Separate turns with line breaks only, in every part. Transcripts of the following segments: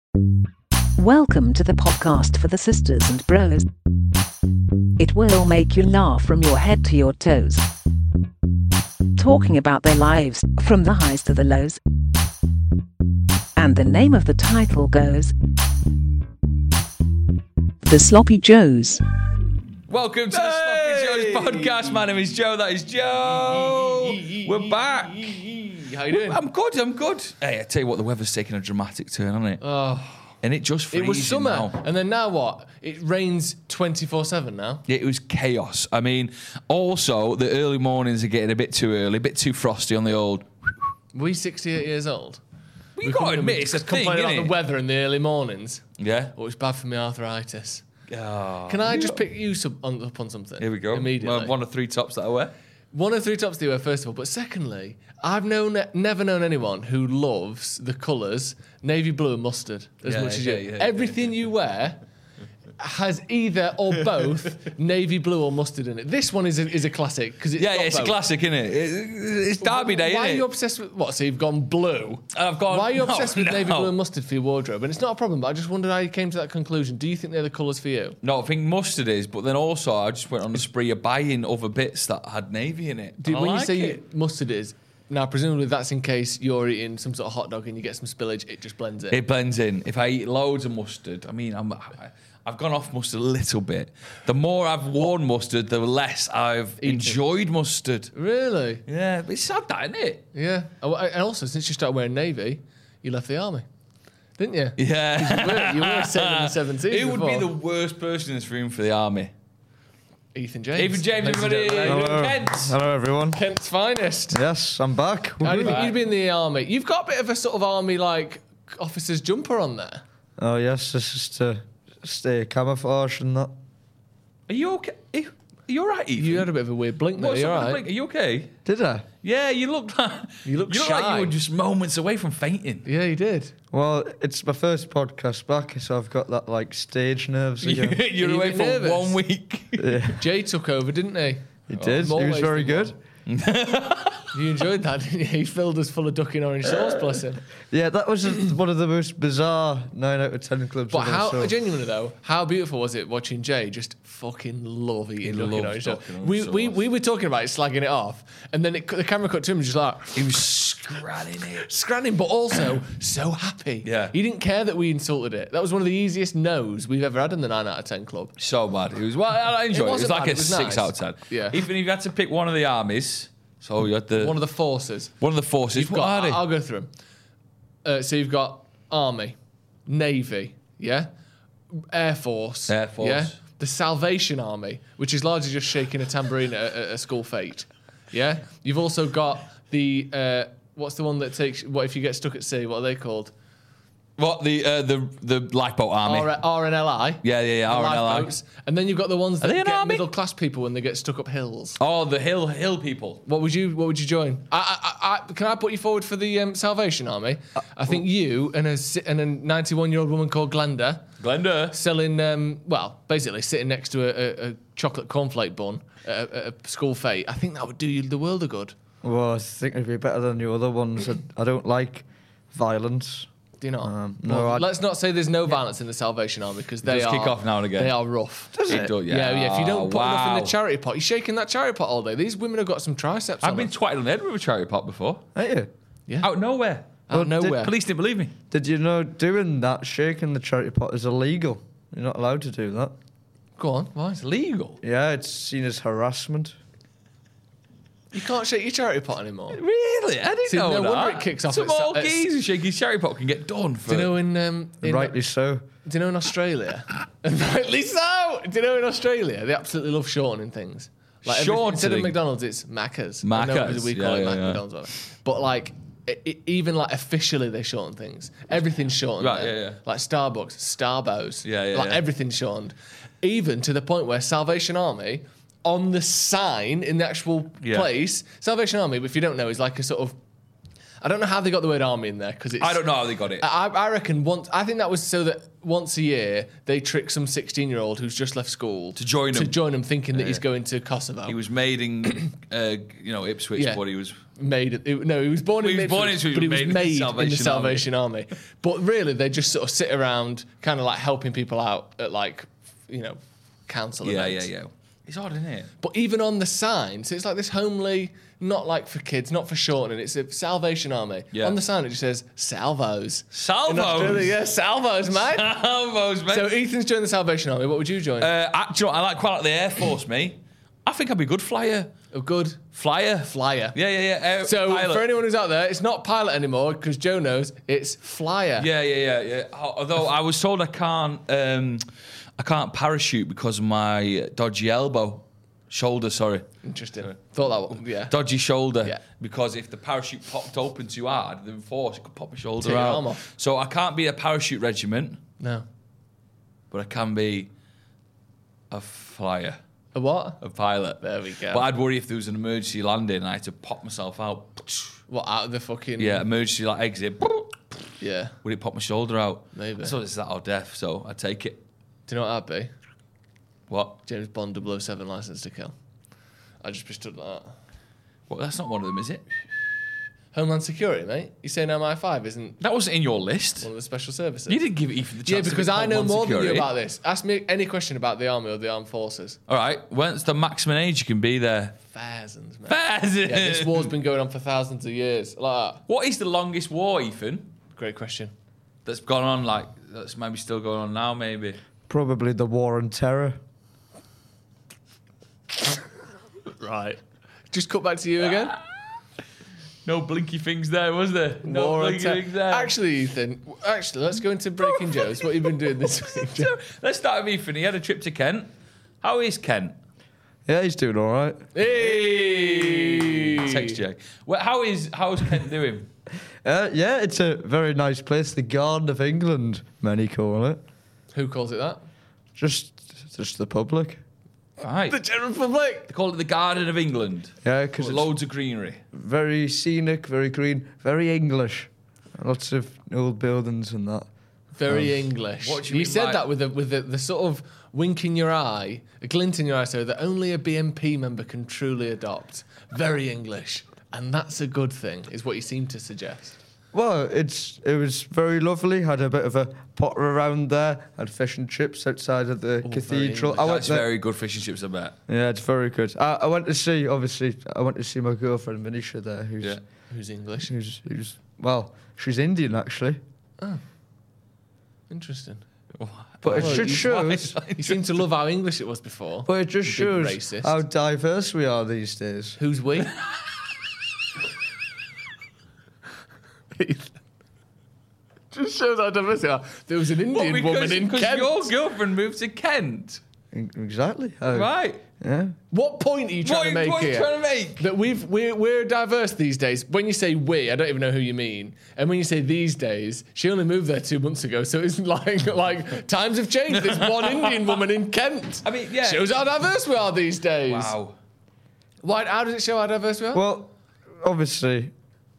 Welcome to the podcast for the sisters and bros. It will make you laugh from your head to your toes. Talking about their lives, from the highs to the lows. And the name of the title goes The Sloppy Joes.
Welcome to the Sloppy Joes podcast. My name is Joe. That is Joe. We're back.
How you doing?
I'm good. Hey, I tell you what, the weather's taking a dramatic turn, hasn't it?
Oh,
And it just freezing
it was summer,
now.
and then now what? It rains 24/7 now.
It was chaos. I mean, also, the early mornings are getting a bit too early, a bit too frosty on the old...
We 68 years old.
You got to admit, it's a thing,
complaining about
innit?
the weather in the early mornings.
Yeah?
Oh, it's bad for my arthritis.
Oh,
Can I just pick you up on something?
Here we go.
Immediately.
One of three tops that I wear.
One of three tops do you wear, first of all. But secondly, I've never known anyone who loves the colours navy blue and mustard as
Yeah,
much as
yeah,
you.
yeah,
Everything you wear has either or both navy blue or mustard in it. This one is a classic because it's got
It's a
both.
classic, isn't it? It's Derby Day,
Why
isn't
are
it?
you obsessed with what? So you've gone blue.
I've gone.
Why are you obsessed with navy
no.
blue and mustard for your wardrobe? And it's not a problem, but I just wondered how you came to that conclusion. Do you think they're the colours for you?
No, I think mustard is, but then also I just went on the spree of buying other bits that had navy in it.
When you say
it.
mustard is, now presumably that's in case you're eating some sort of hot dog and you get some spillage, it just blends in.
It blends in. If I eat loads of mustard, I mean, I've gone off mustard a little bit. The more I've worn mustard, the less I've enjoyed mustard.
Really?
Yeah, but it's sad that, isn't it?
Yeah. Oh, and also, since you started wearing navy, you left the army, didn't you?
Yeah.
You were sailing in the 70s
Who would be
before.
the worst person in this room for the army?
Ethan James.
Even James,
Ladies and
everybody.
gentlemen.
Kent.
Hello, everyone.
Kent's finest.
Yes, I'm back.
How do you think you'd be in the army? You've got a bit of a sort of army like officer's jumper on there.
Oh, yes, this is to stay camouflage and that.
Are you okay? Are you all right, Ethan?
You had a bit of a weird blink there.
What's
You
up with the
alright?
blink? Are you okay?
Did I?
Yeah, you look like
You look
like
shy.
you were just moments away from fainting.
Yeah, you did.
Well, it's my first podcast back, so I've got that, like, stage nerves again.
You're
Are you
away
a bit
for
nervous?
1 week.
Yeah,
Jay took over, didn't he?
he did. He
more
was
ways
very
than
good.
You enjoyed that, didn't you? He filled us full of duck in orange sauce, bless him.
Yeah, that was one of the most bizarre 9 out of 10 clubs
But
I've ever
how,
saw.
genuinely though, how beautiful was it watching Jay just fucking love eating duck in
loves
orange
duck
sauce?
in orange
We were talking about it, slagging it off, and then the camera cut to him just like,
He was scranning it.
scranning, but also so happy.
Yeah.
He didn't care that we insulted it. That was one of the easiest no's we've ever had in the 9 out of 10 club.
So bad. It was. Well, I enjoyed it. It was
wasn't
like
bad,
a
it was
6
nice.
out of 10.
Yeah.
Even if you had to pick one of the armies, so you had the
One of the forces.
forces.
You've
What
got,
are they?
I'll go through them. So you've got Army, Navy, yeah? Air Force.
Air Force.
Yeah? The Salvation Army, which is largely just shaking a tambourine at a school fete. Yeah? You've also got the, what's the one that takes, what if you get stuck at sea, what are they called?
What the lifeboat army?
RNLI.
Yeah,
The
RNLI.
lifeboats. And then you've got the ones that
they an
get
army?
middle class people when they get stuck up hills.
Oh, the hill people.
What would you join? Can I put you forward for the Salvation Army? I think you and a 91-year-old woman called
Glenda.
selling, basically sitting next to a chocolate cornflake bun at a school fete. I think that would do you the world of good.
Well, I think it'd be better than the other ones. I don't like violence.
Do you not?
No,
let's not say there's no violence in the Salvation Army because they
Does
are
kick off now and again.
They are rough.
Does it?
does,
Yeah. If you don't put enough in
wow.
the charity pot, you're shaking that charity pot all day. These women have got some triceps.
I've
on
been
them.
twatted on the head with a charity pot before.
Ain't you?
Yeah.
Out of nowhere.
Out of
Well,
nowhere.
Police didn't believe me.
Did you know doing that, shaking the charity pot, is illegal? You're not allowed to do that.
Go on. Why?
It's legal.
Yeah, it's seen as harassment.
You can't shake your charity pot anymore.
Really? I didn't
See,
know
no
that.
wonder it kicks off
Some
at-
old
at-
geezer who shake his charity pot can get done for...
Do you know in
Rightly so.
Do you know in Australia? Rightly so. Do you know in Australia they absolutely love shortening things. Like instead of
Shortening?
McDonald's, it's Macca's. I know
Macca's,
because we call
yeah,
it
yeah, yeah.
McDonald's, whatever. But like even like officially they shorten things. Everything's shortened.
Right,
there.
yeah, yeah.
Like Starbucks, Starbos.
Yeah,
Like
yeah.
everything's shortened. Even to the point where Salvation Army on the sign in the actual
Yeah.
place, Salvation Army, if you don't know, is like a sort of I don't know how they got the word army in there because
I don't know how they got it.
I reckon I think that was so that once a year they trick some 16-year-old who's just left school
To join them.
thinking that he's going to Kosovo.
He was made in, Ipswich,
Yeah.
but he was.
He was born in Ipswich, but he was made in the Salvation Army. But really, they just sort of sit around, kind of like helping people out at council events.
Yeah. It's odd, isn't it?
But even on the sign, so it's like this homely, not like for kids, not for shortening. It's a Salvation Army.
Yeah.
On the sign, it just says Salvos.
Salvos?
In Australia, yeah, Salvos, mate.
Salvos, mate.
So Ethan's joined the Salvation Army. What would you join?
I quite like the Air Force, me. I think I'd be a good flyer.
A good
Flyer.
flyer. So
pilot.
for anyone who's out there, it's not pilot anymore because Joe knows it's flyer.
Yeah. Although I was told I can't parachute because of my dodgy shoulder. Sorry,
Interesting. Thought that was, yeah.
dodgy shoulder.
Yeah.
Because if the parachute popped open too hard, the force it could pop my shoulder
Take your
out.
arm off.
So I can't be a parachute regiment,
No.
but I can be a flyer,
A what?
a pilot.
There we go.
But I'd worry if there was an emergency landing and I had to pop myself out.
What, out of the fucking...
Yeah, emergency exit.
Yeah.
Would it pop my shoulder out?
Maybe.
So it's that or death, so I take it.
Do you know what that'd be?
What?
James Bond 007 License to Kill. I just stood like that.
Well, that's not one of them, is it?
Homeland Security, mate. You say MI5 isn't
That wasn't in your list.
one of the special services?
You didn't give Ethan the chance.
Yeah,
to
because
pick
I know
Homeland
more than you
Security.
about this. Ask me any question about the army or the armed forces.
All right, when's the maximum age you can be there?
Thousands, mate.
Thousands.
Yeah, this war's been going on for thousands of years. Like that.
What is the longest war, Ethan?
Great question.
That's gone on that's maybe still going on now, maybe.
Probably the War on Terror.
Right. Just cut back to you again.
No blinky things there, was there? No
War on
blinky
Terror.
things there.
Actually, Ethan. Let's go into Breaking Joes. What have you been doing this week? Joe?
Let's start with Ethan. He had a trip to Kent. How is Kent?
Yeah, he's doing all right.
Hey.
Text Jay. Well, how's Kent doing?
Yeah, it's a very nice place. The Garden of England, many call it.
Who calls it that?
Just the public.
Right.
The general public.
They call it the Garden of England.
Yeah, because it's
Loads of greenery.
very scenic, very green, very English. Lots of old buildings and that.
Very English.
what do you mean
said
by-
that with the sort of wink in your eye, a glint in your eye, so that only a BNP member can truly adopt. Very English. And that's a good thing, is what you seem to suggest.
Well, it was very lovely. Had a bit of a potter around there. Had fish and chips outside of the cathedral.
English.
That's very good fish and chips, I bet.
Yeah, it's very good. I went to see, obviously, my girlfriend Manisha there, who's
Yeah.
Who's English?
well, she's Indian actually.
Interesting.
But it
Well,
just shows.
You seem to love how English it was before.
But it just
You big
shows
racist.
how diverse we are these days.
Who's we? Just shows how diverse we are. There was an Indian woman in
because
Kent.
your girlfriend moved to Kent.
Exactly.
Right.
Yeah.
What point are you trying to make
what are you
here?
trying to make?
That we're diverse these days. When you say we, I don't even know who you mean. And when you say these days, she only moved there 2 months ago, so it's like times have changed. There's one Indian woman in Kent.
I mean, yeah.
Shows how diverse we are these days.
Wow.
Why? How does it show how diverse we are?
Well, obviously,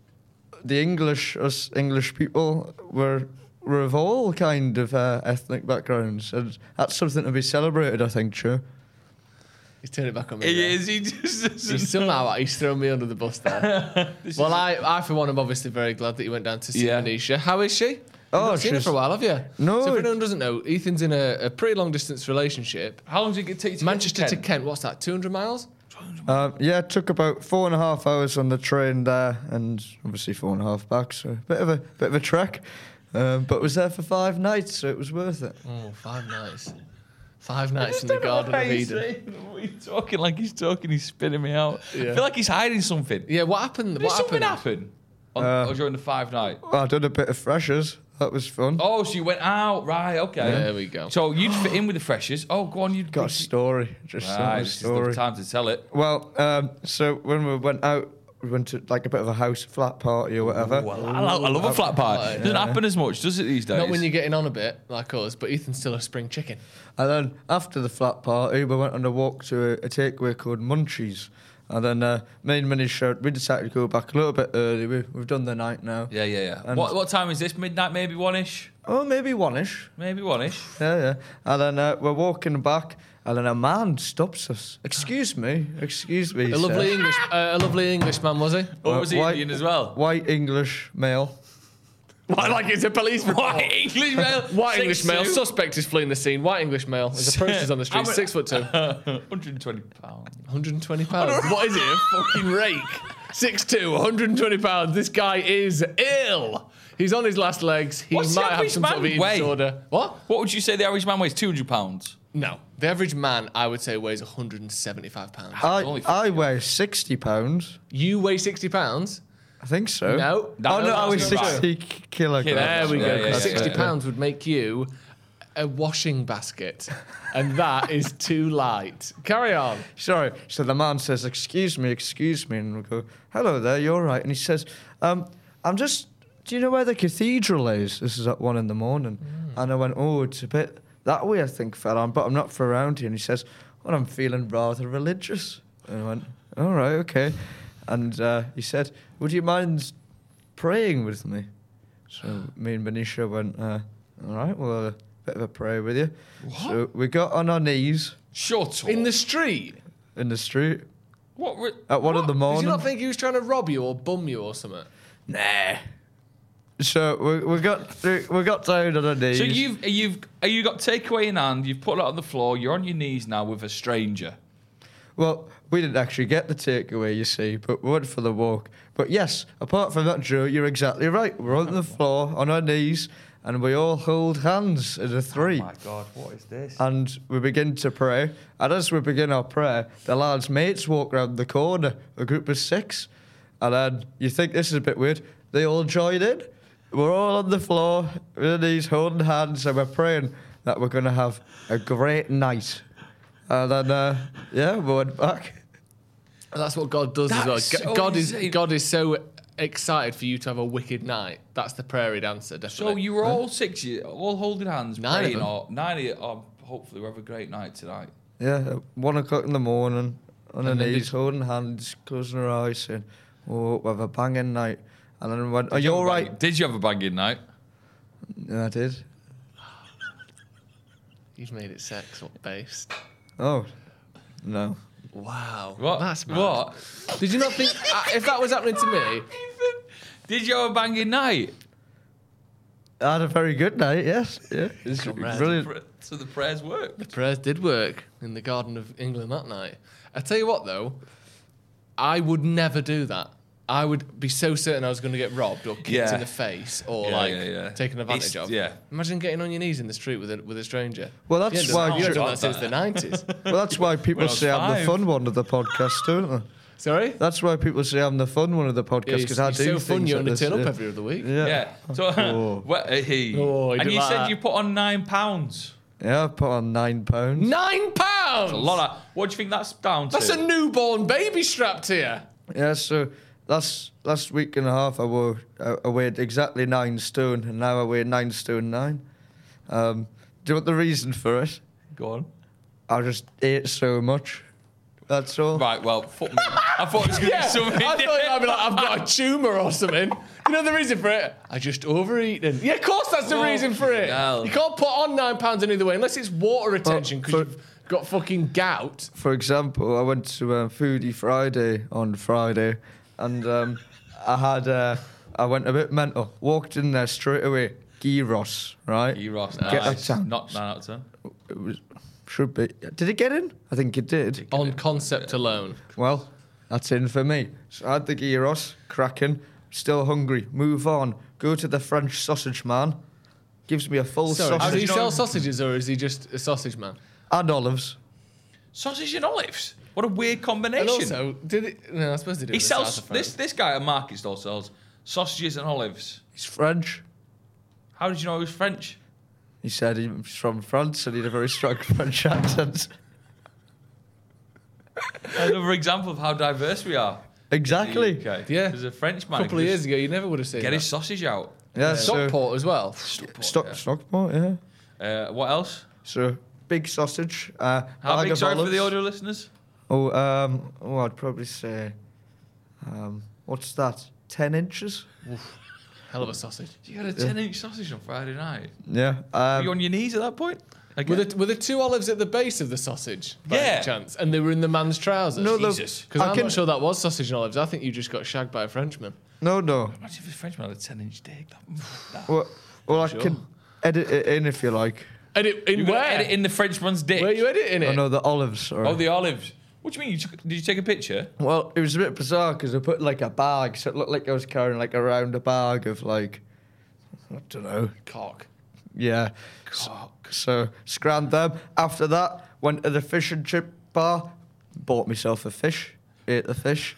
us English people were of all kind of ethnic backgrounds, and that's something to be celebrated, I think, Joe.
He's turned it back on me.
He
there.
is. He just doesn't.
He's thrown me under the bus there. Well, I for one am obviously very glad that you went down to see
Yeah.
Manisha. How is she?
Oh,
You've not seen her
she's-
for a while, have you?
No,
So if
it-
anyone doesn't know, Ethan's in a pretty long distance relationship.
How long did it take to
Manchester
get
to Kent. What's that? 200 miles?
Yeah, it took about 4.5 hours on the train there, and obviously 4.5 back. So bit of a trek, but was there for 5 nights, so it was worth it.
Oh, 5 nights. 5 nights in the Garden of Eden.
He's talking like he's talking. He's spitting me out.
Yeah.
I feel like he's hiding something.
Yeah, what happened?
Did
What
something
happened?
happen? Or during the 5 night?
I did a bit of freshers. That was fun.
Oh, so you went out, right? Okay.
There we go.
So you'd fit in with the freshers. Oh, go on, you'd
Got a story. Just
Right,
a
just
story.
enough time to tell it.
Well, so when we went out, we went to like a bit of a house flat party or whatever.
Well, I love a flat pie. It doesn't happen as much, does it, these days?
Not when you're getting on a bit like us, but Ethan's still a spring chicken.
And then after the flat party, we went on a walk to a takeaway called Munchies. And then me and Manisha, we decided to go back a little bit early. We've done the night now.
Yeah.
And-
What time is this? Midnight, maybe one-ish?
Oh, maybe one-ish.
Maybe one-ish.
Yeah. And then we're walking back, and then a man stops us. Excuse me.
A lovely
sir."
lovely Englishman, was he?
Or was he
White-
Indian as well?
White English male.
Why, like it's a police report.
White English male.
White English male.
6'2".
Suspect is fleeing the scene. White English male. There's approaches on the street.
How
6'2".
120 pounds.
120 pounds. What is it? A fucking rake. 6'2", 120 pounds. This guy is ill. He's on his last legs. He
What's the
might have
average
some sort of
man
eating
weigh?
disorder. What?
What would you say the average man weighs? 200 pounds.
No. The average man, I would say, weighs 175 pounds.
I weigh 60 pounds.
You weigh 60 pounds?
I think so.
No.
Oh, no, I weigh
that's right.
60 kilograms.
There we go.
Yeah, yeah,
'cause
yeah,
60
yeah.
pounds would make you a washing basket. And that is too light. Carry on.
Sorry. So the man says, excuse me. And we go, hello there, you're right. And he says, I'm just, do you know where the cathedral is? This is at 1 a.m. And I went, oh, it's a bit that way, I think, fella, but I'm not from around here. And he says, well, I'm feeling rather religious. And I went, all right, okay. And he said, would you mind praying with me? So me and Manisha went, all right, well, a bit of a prayer with you.
What?
So we got on our knees
Shut up.
In the street?
in the street
What?
at 1 in the
Did
morning.
you not think he was trying to rob you or bum you or something?
Nah. So we got down on our knees.
So you got takeaway in hand. You've put it on the floor. You're on your knees now with a stranger.
Well, we didn't actually get the takeaway, you see, but we went for the walk. But yes, apart from that, Joe, you're exactly right. We're on the floor, on our knees, and we all hold hands as a three.
Oh my God, what is this?
And we begin to pray. And as we begin our prayer, the lads' mates walk round the corner, a group of 6. And then you think this is a bit weird. They all join in. We're all on the floor, with our knees, holding hands, and we're praying that we're going to have a great night. And then, we went back.
And that's what God does as well.
That's so
God is so excited for you to have a wicked night. That's the prayer he'd answer, definitely.
So you were all 6, all holding hands,
9 of
praying,
them.
or 9 of you. Oh, hopefully, we have a great night tonight.
Yeah, at 1 o'clock in the morning, on our
And then
knees,
did-
holding hands, closing our eyes, saying, oh, we'll have a banging night. And then we went, are you all right?
Did you have a banging night?
Yeah, I did.
You've made it sex-based.
Oh, no.
Wow.
What?
That's mad.
What?
Did you not think, if that was happening to me,
Did you have a banging night?
I had a very good night, yes. Yeah, it's
Comrade.
brilliant.
So the prayers worked.
the prayers did work in the Garden of England that night. I tell you what, though, I would never do that. I would be so certain I was going to get robbed or kicked
Yeah.
in the face or
Yeah.
taken advantage
It's-
of.
yeah.
Imagine getting on your knees in the street with a stranger.
Well, that's
You
why
haven't
you-
done that
Like
since the
that.
90s.
Well, that's why people
When I was
say I'm the
5.
fun one of the podcast, don't they?
Sorry?
That's why people say I'm the fun one of the podcast, because I do
so fun
things
you
like
only
this,
turn up
yeah.
every other week.
Yeah.
Yeah. So,
Oh.
he
Oh, he
and
did
you
like
said
that.
you put on £9.
Yeah, I put on £9.
£9!
A lot of. What do you think that's down to?
That's a newborn baby strapped here.
Yeah, so last week and a half I weighed exactly 9 stone, and now I weigh 9 stone 9. Do you want the reason for it?
Go on.
I just ate so much. That's all.
Right. Well, fuck me. I thought it was going to
Yeah,
be something.
I thought you might be like, I've got a tumour or something. You know the reason for it? I just overeaten. Yeah, of course that's the
Oh,
reason for it.
hell.
You can't put on £9 any other way unless it's water retention because
for-
you've got fucking gout.
For example, I went to Foodie Friday on Friday, and I went a bit mental. Walked in there straight away. Gyros, right?
Ross,
Get that
nice.
down.
Not 9 out of 10.
It was, should be. Did it get in? I think it did.
On concept alone.
Well, that's in for me. So I had the gyros, cracking, still hungry. Move on. Go to the French sausage man. Gives me a full
Sorry, does
sausage
he sell sausages or is he just a sausage man?
and olives.
Sausage and olives. What a weird
And
combination.
also, did it? No, I suppose they do.
he
in the
sells
south of France.
this guy at market stall sells sausages and olives.
He's French.
How did you know he was French?
He said he's from France and he had a very strong French accent.
Another example of how diverse we are.
Exactly.
Okay.
Yeah.
There's a French
A
man.
couple of years ago, you never would have seen
Get
that.
his sausage out.
Yeah, so
Stockport as well.
Stockport, yeah.
What else?
So big sausage.
How
bag
big?
of
Sorry for
olives.
the audio listeners.
I'd probably say, what's that? 10 inches?
Hell of a sausage.
You got a 10-inch sausage on Friday night.
Yeah.
Were you on your knees at that point?
Were there 2 olives at the base of the sausage? By
Yeah.
any chance, and they were in the man's trousers.
No,
Jesus.
Because
I
I'm
can-
not sure that was sausage and olives. I think you just got shagged by a Frenchman.
No.
Imagine if a Frenchman had a 10-inch dick.
Well, I
Sure.
can edit it in if you like.
Edit in
You
where?
edit in the Frenchman's dick.
Where are you editing it?
Oh, no, the olives. Sorry.
Oh, the olives. What do you mean? Did you take a picture?
Well, it was a bit bizarre because I put like a bag, so it looked like I was carrying like around a bag of like, I don't know.
Cock.
Yeah. So scrammed them. After that, went to the fish and chip bar, bought myself a fish, ate the fish.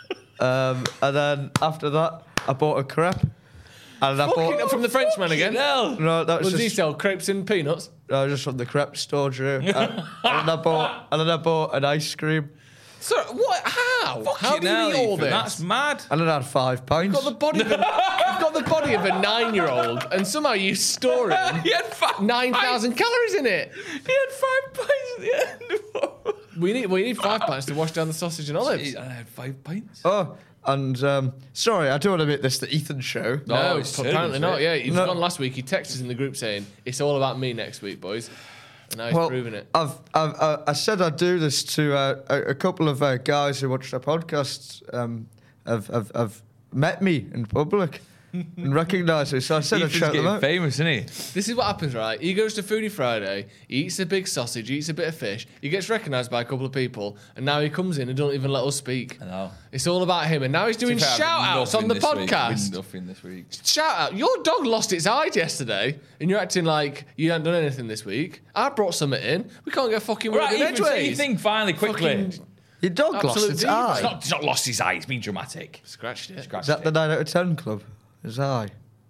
And then after that, I bought a crepe. And I bought.
From the Frenchman again.
No.
No, that was
What does he
just,
sell? Crepes and peanuts?
just from the crepe store, Drew. And then I bought an ice cream.
So what? How? How do you
Fucking
eat
hell,
all
Ethan,
this?
That's mad.
And then I had 5 pints.
You've got the body of a 9-year-old, and somehow you store it.
He had 5
9,000 calories in it.
He had 5 pints at the end.
We need 5 pints to wash down the sausage and olives.
And I had 5 pints.
Oh, and sorry, I don't want to make this the Ethan show.
No,
it's
apparently
terrible,
not.
isn't
Yeah, he's
No.
gone last week. He texted us in the group saying it's all about me next week, boys. And now he's proving it.
I said I'd do this to a couple of guys who watched our podcasts. Have met me in public and recognised me, so I said I'd
Ethan's
shout them
getting
out.
famous, isn't he?
This is what happens, right? He goes to Foodie Friday, he eats a big sausage, he eats a bit of fish, he gets recognised by a couple of people, and now he comes in and don't even let us speak.
I know.
It's all about him, and now he's doing
To be fair,
shout outs on the podcast.
Nothing this week.
Shout out. Your dog lost its eye yesterday, and you're acting like you haven't done anything this week. I brought something in. We can't get fucking word
Right,
in
Ethan, say your
edgeways.
thing finally, quickly.
Fucking
Your dog lost
Absolute
its
diva.
eye.
It's not lost his eye. It's been dramatic.
Scratched it.
Is that the 9 out of 10 club? His eye.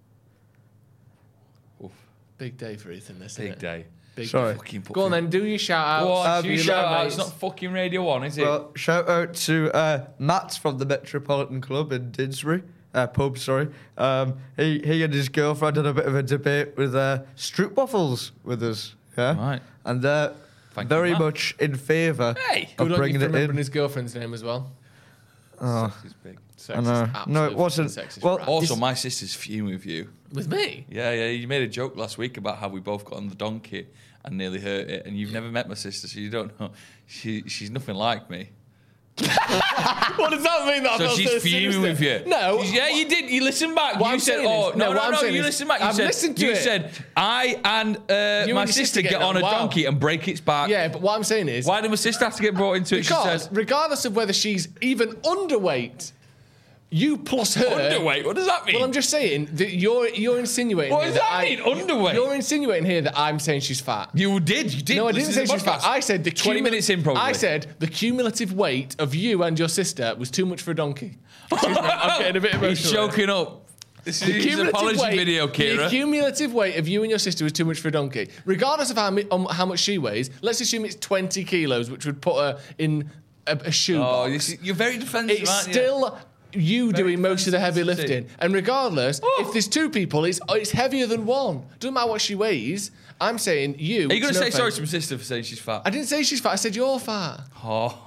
Big day for Ethan, this
Big
isn't it?
day.
Big
Sorry.
day.
Fucking put
Go on
through-
then, do your shout
Go on,
outs.
do your shout out. It's not fucking Radio 1, is it?
Well, shout out to Matt from the Metropolitan Club in Didsbury. Pub, sorry. He and his girlfriend had a bit of a debate with Stroopwafels with us. Yeah.
Right.
And they're
Thank
very
you, Matt.
much in favour
Hey.
of
Good on you
bringing
for
it
remembering
in.
his girlfriend's name as well.
Oh,
It's big.
Sexist,
I know.
absolute
No, it wasn't.
Sexist
Well,
rat.
Also,
It's-
my sister's fuming with you.
With me?
Yeah, you made a joke last week about how we both got on the donkey and nearly hurt it, and you've never met my sister, so you don't know. She's nothing like me.
What does that mean? That I
So
felt
she's
so
fuming
sinister?
with you.
No.
Yeah, you did. You listened back.
What
you
I'm
said,
saying
"Oh
is-
no,
what I'm
no, no."
saying
You
is-
listened back. You
I've
said,
listened to
you
it.
said, "I and
and
my
your
sister
sister
get
get
on a
on. Wow.
donkey and break its back."
Yeah, but what I'm saying is,
Why did my sister have to get brought into it? She
because
said,
regardless of whether she's even underweight, you plus her.
"Underweight. What does that mean?"
Well, I'm just saying that you're insinuating.
What
here
does that mean, underweight?
You're insinuating here that I'm saying she's fat.
You did. You did.
No, I didn't
listen
say
to
she
the
was fat.
podcast.
I said the
20 minutes in, probably.
I said the cumulative weight of you and your sister was too much for a donkey. Excuse me, I'm getting a bit emotional.
He's choking up. This is
The
his
cumulative
apology
weight,
video,
the
Kira.
cumulative weight of you and your sister was too much for a donkey. Regardless of how much she weighs, let's assume it's 20 kilos, which would put her in a shoe
Oh,
box.
you're very defensive,
It's
aren't you?
still you doing most of the heavy
defensive.
lifting. And regardless,
Oh.
if there's 2 people, it's heavier than 1. Doesn't matter what she weighs. I'm saying you.
Are you going to
no
say sorry
offense-
to my sister for saying she's fat?
I didn't say she's fat. I said you're fat.
Oh.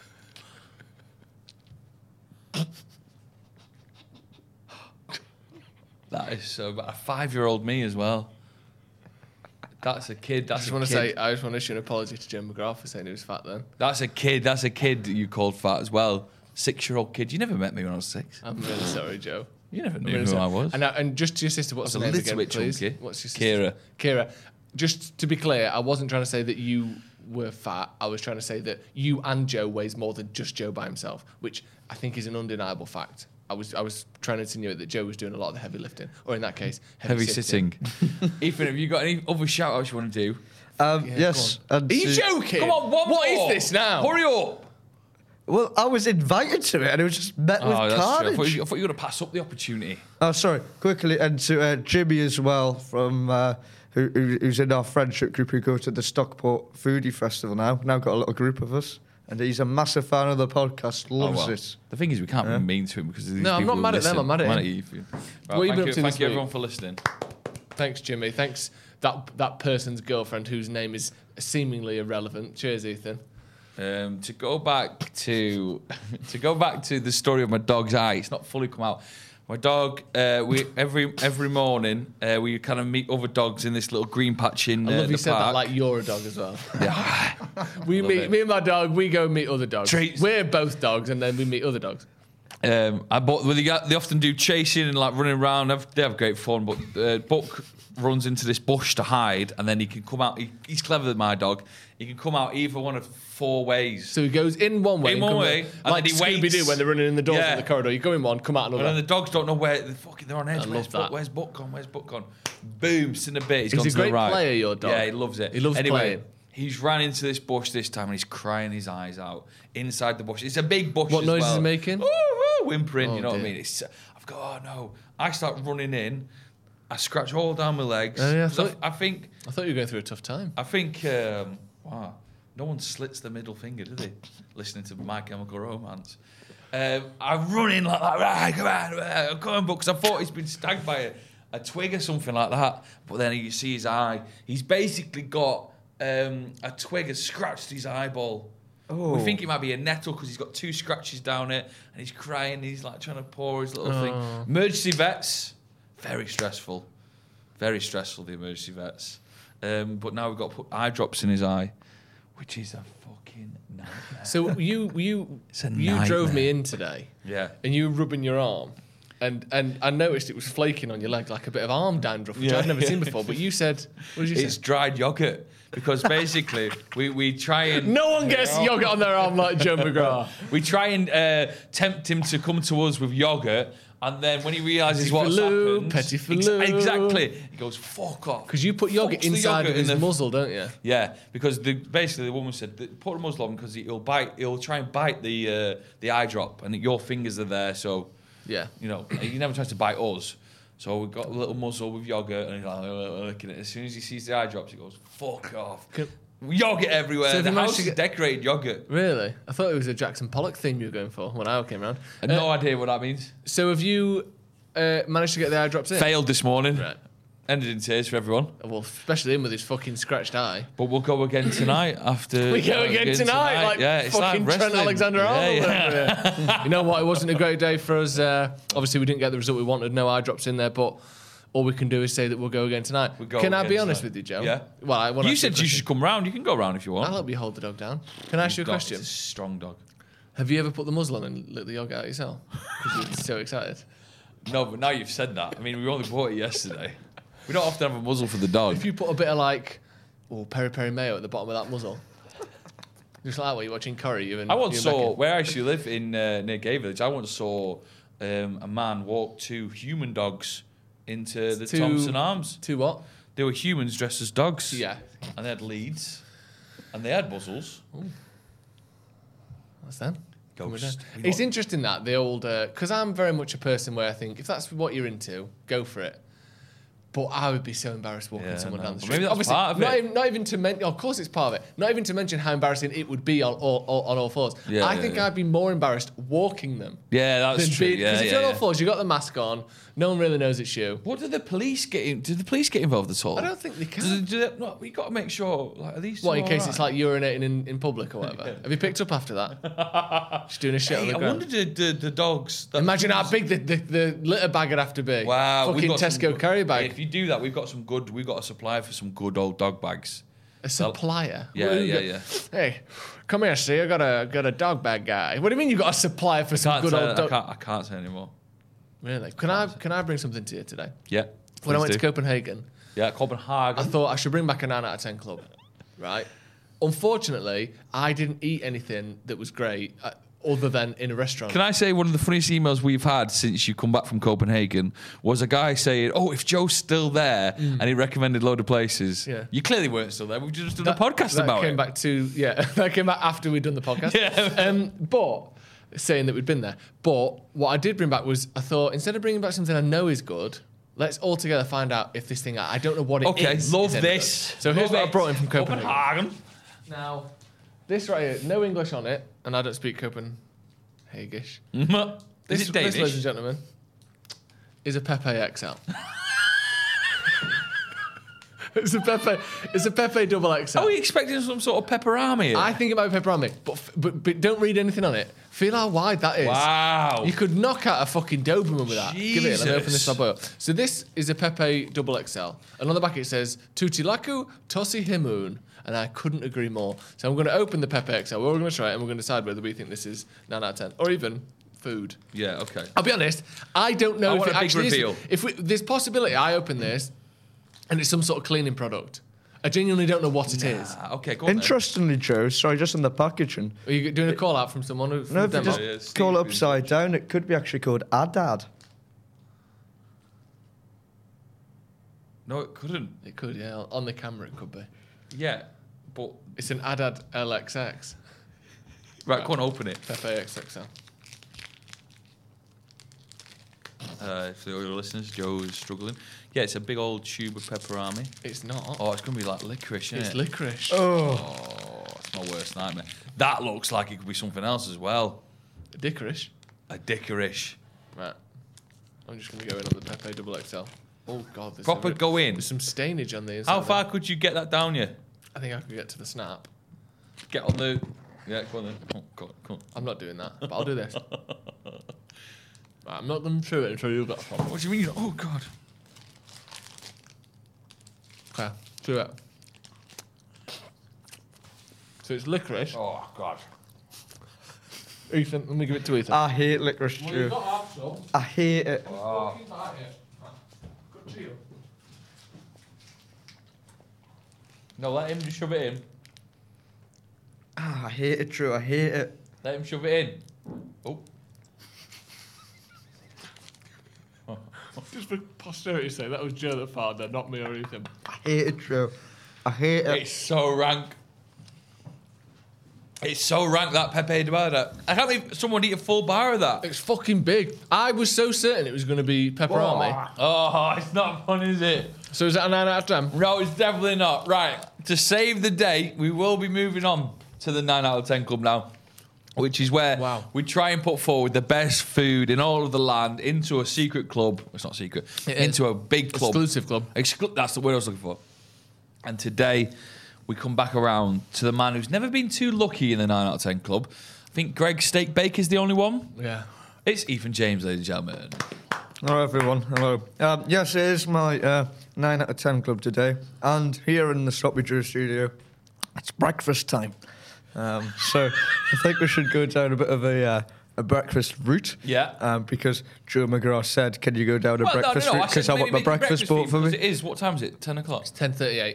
That is so bad. A 5-year-old me as well. That's a kid.
I
That's
just
a
want to
kid.
say, I just want to issue an apology to Jim McGrath for saying he was fat then.
That's a kid. That's a kid that you called fat as well. 6-year-old kid. You never met me when I was 6.
I'm really sorry, Joe.
You never
I'm
knew
really
who
sorry.
I was.
And just to your sister, what's
I
her
was a
name
little
again,
bit
please?
chunky.
What's your sister? Kira. Just to be clear, I wasn't trying to say that you were fat. I was trying to say that you and Joe weighs more than just Joe by himself, which I think is an undeniable fact. I was trying to insinuate that Joe was doing a lot of the heavy lifting, or in that case,
Heavy sitting. Ethan, have you got any other shout outs you want to do?
yes. And
Are you joking?
Come on, one
What is
more.
this now?
Hurry up.
Well, I was invited to it and it was just met with
Oh, that's true.
carnage.
I thought you were going to pass up the opportunity.
Oh, sorry. Quickly, and to Jimmy as well, from who's in our friendship group who go to the Stockport Foodie Festival now. Now got a little group of us. And he's a massive fan of the podcast, loves
Oh, well.
it.
The thing is, we can't be mean to him because of these
No, I'm
people
not mad
who
at them,
listen.
I'm mad at him.
you. Right,
What have you been up to
thank
this
you
week?
everyone for listening.
Thanks, Jimmy. Thanks that person's girlfriend whose name is seemingly irrelevant. Cheers, Ethan.
To go back to the story of my dog's eye, it's not fully come out. My dog, we every morning we kind of meet other dogs in this little green patch in
I love
the
you said
park.
that like you're a dog as well.
Yeah.
We
Love
meet
it.
me and my dog. We go meet other dogs.
Treats.
We're both dogs, and then we meet other dogs.
They often do chasing and like running around. They have great fun, but Buck runs into this bush to hide, and then he can come out. He's clever than my dog. He can come out either one of 4 ways.
So he goes in one way,
In
and
one
comes
way,
out-
and
like
then he
Scooby
waits.
Doo when they're running in the doors
Yeah.
in the corridor. You go in one, come out
And then
another.
the dogs don't know where they're on edge.
I love that.
Where's Buck gone? Where's Buck gone? Boom, in a bit. He's
He's
gone
a
to the
great
right.
player, your dog.
Yeah, he loves it.
He loves
anyway,
playing.
He's ran into this bush this time and he's crying his eyes out inside the bush. It's a big bush.
What
as
noise is
well.
he making?
Woo, woo, whimpering.
Oh,
you know what I
dear.
mean? I've got. Oh no! I start running in. I scratch all down my legs.
Oh, yeah, I
'Cause
thought-
I think.
I thought you were going through a tough time.
Wow. No one slits the middle finger, do they? Listening to My Chemical Romance. I run in like that. Right, come on, come on, because I thought he's been stabbed by a twig or something like that. But then you see his eye. He's basically got a twig has scratched his eyeball.
Oh.
We think it might be a nettle because he's got 2 scratches down it, and he's crying. He's like trying to pour his little thing. Emergency vets, very stressful. Very stressful, the emergency vets. But now we've got to put eye drops in his eye, which is a fucking nightmare.
So you
It's a
drove
nightmare.
me in today,
Yeah.
and you were rubbing your arm, and I noticed it was flaking on your leg like a bit of arm dandruff, which
Yeah,
I'd never
yeah.
seen before. But you said, what did you
It's
say?
dried yogurt because basically we try and
No one gets yogurt on their arm like Joe McGrath.
we try and tempt him to come to us with yogurt, and then when he realizes
Petit
what's
filou,
happened,
petit filou.
exactly, he goes fuck off
Because you put yogurt
Fucks the
inside
yogurt
of his
in the-
muzzle, don't you?
Yeah, because basically the woman said put a muzzle on because he'll bite. He'll try and bite the eye drop, and your fingers are there, so
Yeah.
you know he never tries to bite us. So we've got a little muzzle with yogurt, and he's like looking at it. As soon as he sees the eye drops, he goes fuck off. Yogurt everywhere.
So have
The
you managed
house
to
is
get-
decorated yogurt.
Really? I thought it was a Jackson Pollock theme you were going for when I came round.
I had no idea what that means.
So have you managed to get the eye drops in?
Failed this morning.
Right.
Ended in tears for everyone.
Well, especially him with his fucking scratched eye.
But we'll go again tonight after.
We go again tonight, like
yeah, it's
fucking
like
Trent
wrestling.
Alexander-Arnold.
Yeah.
You know what? It wasn't a great day for us. Obviously, we didn't get the result we wanted. No eye drops in there, but all we can do is say that we'll go again tonight.
We'll go
Can I
again
be honest
tonight.
with you, Joe?
Yeah.
Well, I want
You said you should come round. You can go round if you want.
I'll help you hold the dog down. Can I ask you a question?
It's a strong dog.
Have you ever put the muzzle on and let the yogurt out yourself? Because you're so excited.
No, but now you've said that. I mean, we only bought it yesterday. We don't often have a muzzle for the dog.
If you put a bit of like, peri peri mayo at the bottom of that muzzle, just like when you're watching curry, you and
I once
you and
saw
Becky.
where I actually live in near Gay Village. I once saw a man walk 2 human dogs into the
Two-
Thompson Arms.
To what?
They were humans dressed as dogs.
Yeah.
And they had leads. And they had muzzles.
What's that?
Ghost.
It's interesting that the old, because I'm very much a person where I think if that's what you're into, go for it. But I would be so embarrassed walking
Yeah,
someone
no.
down the
But
street.
maybe that's
Obviously,
part of
not
it.
Even, not even to mention. Of course, it's part of it. Not even to mention how embarrassing it would be on all fours.
Yeah,
I
yeah,
think
yeah.
I'd be more embarrassed walking them.
Yeah, that's
than
true.
being-
Yeah,
if
yeah,
you're on all
yeah.
fours, you got the mask on. No one really knows it's you.
What did the police get in? Did the police get involved at all?
I don't think they can.
No, we got to make sure. Like, are these?
What, in
all
case
right?
it's like urinating in public or whatever? Have you picked up after that? Just doing a shit on
Hey,
the
I
ground.
wonder the dogs. that-
Imagine how big the litter bag would have to be.
Wow, we've
Fucking
got some
Tesco
good-
carry bag.
If you do that, we've got a supply for some good old dog bags.
A supplier.
Yeah,
What do you
yeah,
got?
yeah.
Hey, come here, see, I got a dog bag guy. What do you mean you got a supplier for some good old dog?
I can't say anymore.
Really? Can I bring something to you today?
Yeah.
When I
please
went to
do.
Copenhagen,
Yeah,
I
Copenhagen.
thought I should bring back a 9 out of 10 club, right? Unfortunately, I didn't eat anything that was great other than in a restaurant.
Can I say one of the funniest emails we've had since you come back from Copenhagen was a guy saying, "Oh, if Joe's still there," and he recommended a load of places.
Yeah.
You clearly weren't still there. We've just done a podcast
that
about
came
it.
back to that came back after we'd done the podcast.
Yeah.
But saying that we'd been there. But what I did bring back was I thought instead of bringing back something I know is good, let's all together find out if this thing I don't know what it is.
Okay, love
is any
this.
good. So here's
Love
what I
it.
brought in from Copenhagen.
Copenhagen.
Now, this right here, no English on it, and I don't speak Copenhagish.
Is
This,
it Danish?
ladies and gentlemen, is a Pepe XL. It's a Pepe. It's a Pepe double XL.
Are we expecting some sort of pepperami here?
I think it might be pepperami, but don't read anything on it. Feel how wide that is.
Wow.
You could knock out a fucking Doberman with that. Give it. Let me open this bad boy up. So this is a Pepe double XL, and on the back it says Tutilaku Tosi Himun, and I couldn't agree more. So I'm going to open the Pepe XL. We're all going to try it, and we're going to decide whether we think this is 9 out of 10, or even food.
Yeah, okay.
I'll be honest. I don't know
I
if
want
it
a big
actually
reveal.
is. If there's possibility, I open this, and it's some sort of cleaning product. I genuinely don't know what it is.
Okay, go on.
Interestingly, Joe, sorry, just on the packaging.
Are you doing a call out from someone who?
No, if you
Denmark?
just call it upside down, it could be actually called Adad.
No, it couldn't.
It could, yeah. On the camera, it could be.
Yeah, but
It's an Adad LXX.
right, go on, open it.
Pepe XXL.
For your listeners, Joe is struggling. Yeah, it's a big old tube of pepperami.
It's not.
Oh, it's gonna be like licorice, isn't
it's
it?
licorice.
Oh, it's my worst nightmare. That looks like it could be something else as well.
Licorice.
A dickorish.
Right. I'm just going to go in on the Pepe double XL. Oh, God. There's
Proper go in.
There's some stainage on the inside.
How far could you get that down you?
I think I could get to the snap.
Get on the... Yeah, go on then. Oh, God, come on.
I'm not doing that, but I'll do this. Right, I'm not going through it until you've got a problem.
What do you mean? Oh, God.
Okay, do it. So it's licorice.
Oh, God.
Ethan, let me give it to Ethan.
I hate licorice, Joe.
Absol.
I hate it.
Oh.
Good to you.
No, let him just shove it in.
Ah, I hate it, Joe. I hate it.
Let him shove it in. Oh.
Just for posterity's sake, that was Joe that farted there, not me or Ethan.
I hate it, Joe. I hate it.
It's so rank. It's so rank, that Pepe Douada. I can't believe someone eat a full bar of that.
It's fucking big. I was so certain it was going to be pepperami.
Oh, it's not fun, is it?
So is that a 9 out of 10?
No, it's definitely not. Right, to save the day, we will be moving on to the 9 out of 10 club now, which is where we try and put forward the best food in all of the land into a secret club. It's not secret. Into a big club.
Exclusive club.
That's the word I was looking for. And today, we come back around to the man who's never been too lucky in the 9 out of 10 club. I think Greg Steak Baker's the only one.
Yeah.
It's Ethan James, ladies and gentlemen.
Hello, everyone. Hello. Yes, it is my 9 out of 10 club today. And here in the Sloppy Joe studio, it's breakfast time. So I think we should go down a bit of a breakfast route.
Yeah.
Because Joe McGrath said, can you go down a breakfast route? Because I want my breakfast bought for me.
It is. What time is it? 10 o'clock?
10:38.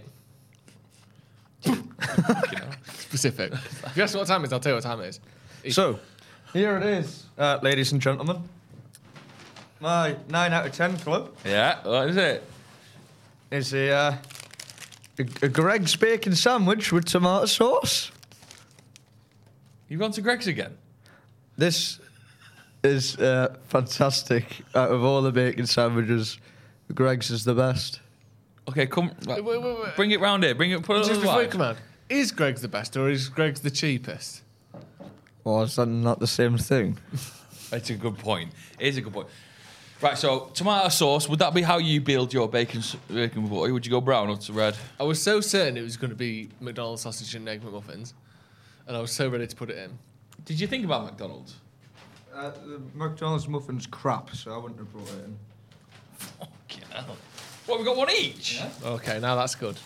Specific. If you ask me what time it is, I'll tell you what time it is.
So, here it is, ladies and gentlemen. My 9 out of 10 club
Yeah. What is it?
is a Greg's bacon sandwich with tomato sauce.
You've gone to Greg's again?
This is fantastic. Out of all the bacon sandwiches, Greg's is the best.
Okay, come.
Wait.
Bring it round here. Bring it. Put it
Just
on the
before you
line.
come out, is Greg's the best or is Greg's the cheapest?
Or is that not the same thing?
It's a good point. It is a good point. Right, so tomato sauce, would that be how you build your bacon butty? Would you go brown or to red?
I was so certain it was going to be McDonald's sausage and egg McMuffins, and I was so ready to put it in.
Did you think about McDonald's?
The McDonald's muffin's crap, so I wouldn't have brought it in.
Fucking hell. What, we got one each?
Okay, now that's good.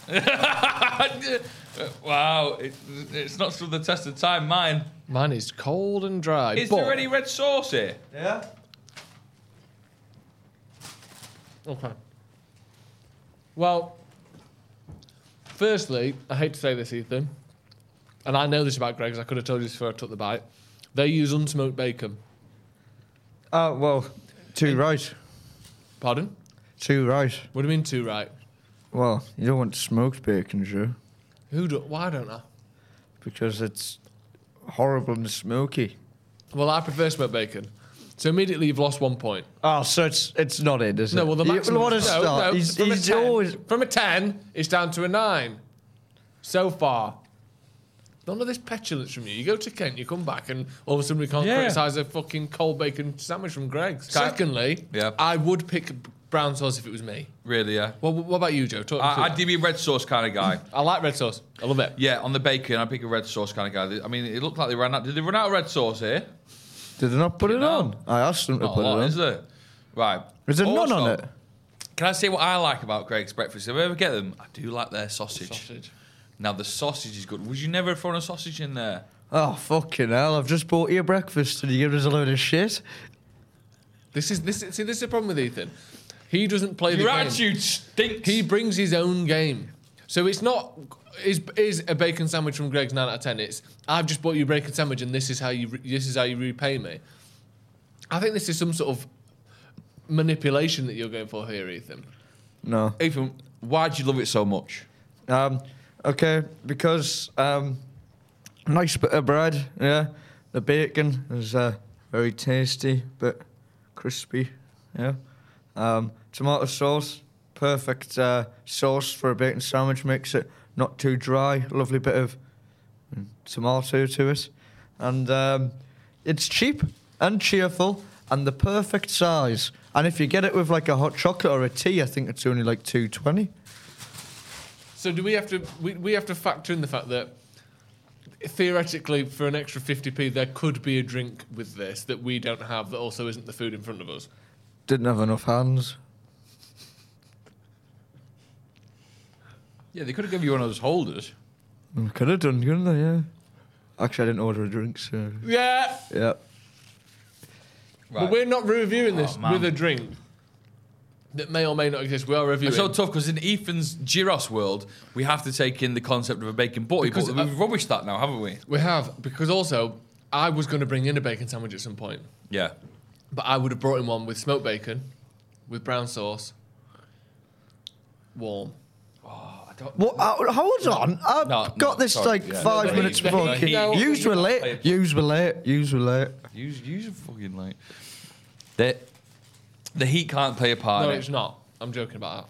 Wow, it's not stood the test of time, mine.
Mine is cold and dry.
Is
but
there any red sauce here?
Yeah?
Okay. Well, firstly, I hate to say this, Ethan, and I know this about Greg's. I could have told you this before I took the bite. They use unsmoked bacon.
Well, too right.
Pardon?
Too right.
What do you mean too right?
Well, you don't want smoked bacon, Joe,
Why don't I?
because it's horrible and smoky.
Well, I prefer smoked bacon. So immediately you've lost 1 point.
Oh, so it's not it, is it?
No, well, the maximum...
What a start.
No,
He's always...
From a 10, it's down to a 9. So far. None of this petulance from you. You go to Kent, you come back, and all of a sudden we can't
Yeah.
criticise a fucking cold bacon sandwich from Greg's. Secondly,
Yeah.
I would pick brown sauce if it was me.
Really, yeah.
Well, what about you, Joe? Talk me through
I'd
that.
give you a red sauce kind of guy.
I like red sauce. I love it.
Yeah, on the bacon, I'd pick a red sauce kind of guy. I mean, it looked like they ran out. Did they run out of red sauce here?
Did they not put it on? I asked them to
Not a
put
lot,
it on.
is there? Right.
Is there none
Also,
on it?
Can I say what I like about Greg's breakfast? If I ever get them, I do like their sausage. Now, the sausage is good. Would you never throw a sausage in there?
Oh, fucking hell. I've just bought you breakfast and you give us a load of shit.
This is the problem with Ethan. He doesn't play the
Your
game.
attitude stinks.
He brings his own game. So it's not is a bacon sandwich from Greg's 9 out of 10. It's I've just bought you a bacon sandwich and this is how you repay me. I think this is some sort of manipulation that you're going for here, Ethan.
No.
Ethan, why do you love it so much?
Okay, because nice bit of bread, yeah. The bacon is very tasty, but crispy, yeah. Tomato sauce, perfect sauce for a bacon sandwich, makes it not too dry. Lovely bit of tomato to it, and it's cheap and cheerful and the perfect size. And if you get it with like a hot chocolate or a tea, I think it's only like $2.20.
So do we have to we have to factor in the fact that theoretically for an extra 50p there could be a drink with this that we don't have that also isn't the food in front of us?
Didn't have enough hands.
Yeah, they could have given you one of those holders.
Could have done, couldn't they? Yeah. Actually, I didn't order a drink, so
Yeah.
yeah.
But we're not reviewing this
man.
with a drink that may or may not exist. We are reviewing.
It's so tough because in Ethan's gyros world, we have to take in the concept of a bacon butty,
Because,
but we've rubbished that now, haven't we?
We have, because also I was going to bring in a bacon sandwich at some point,
Yeah.
but I would have brought in one with smoked bacon, with brown sauce, warm.
What? Hold on. I've
No,
got this
sorry,
like
yeah.
5
No,
minutes
the
before.
heat- no,
Yous were late. Yous were late. Yous were late.
Use a fucking like. The heat can't play a part
No,
in
it's
it.
not. I'm joking about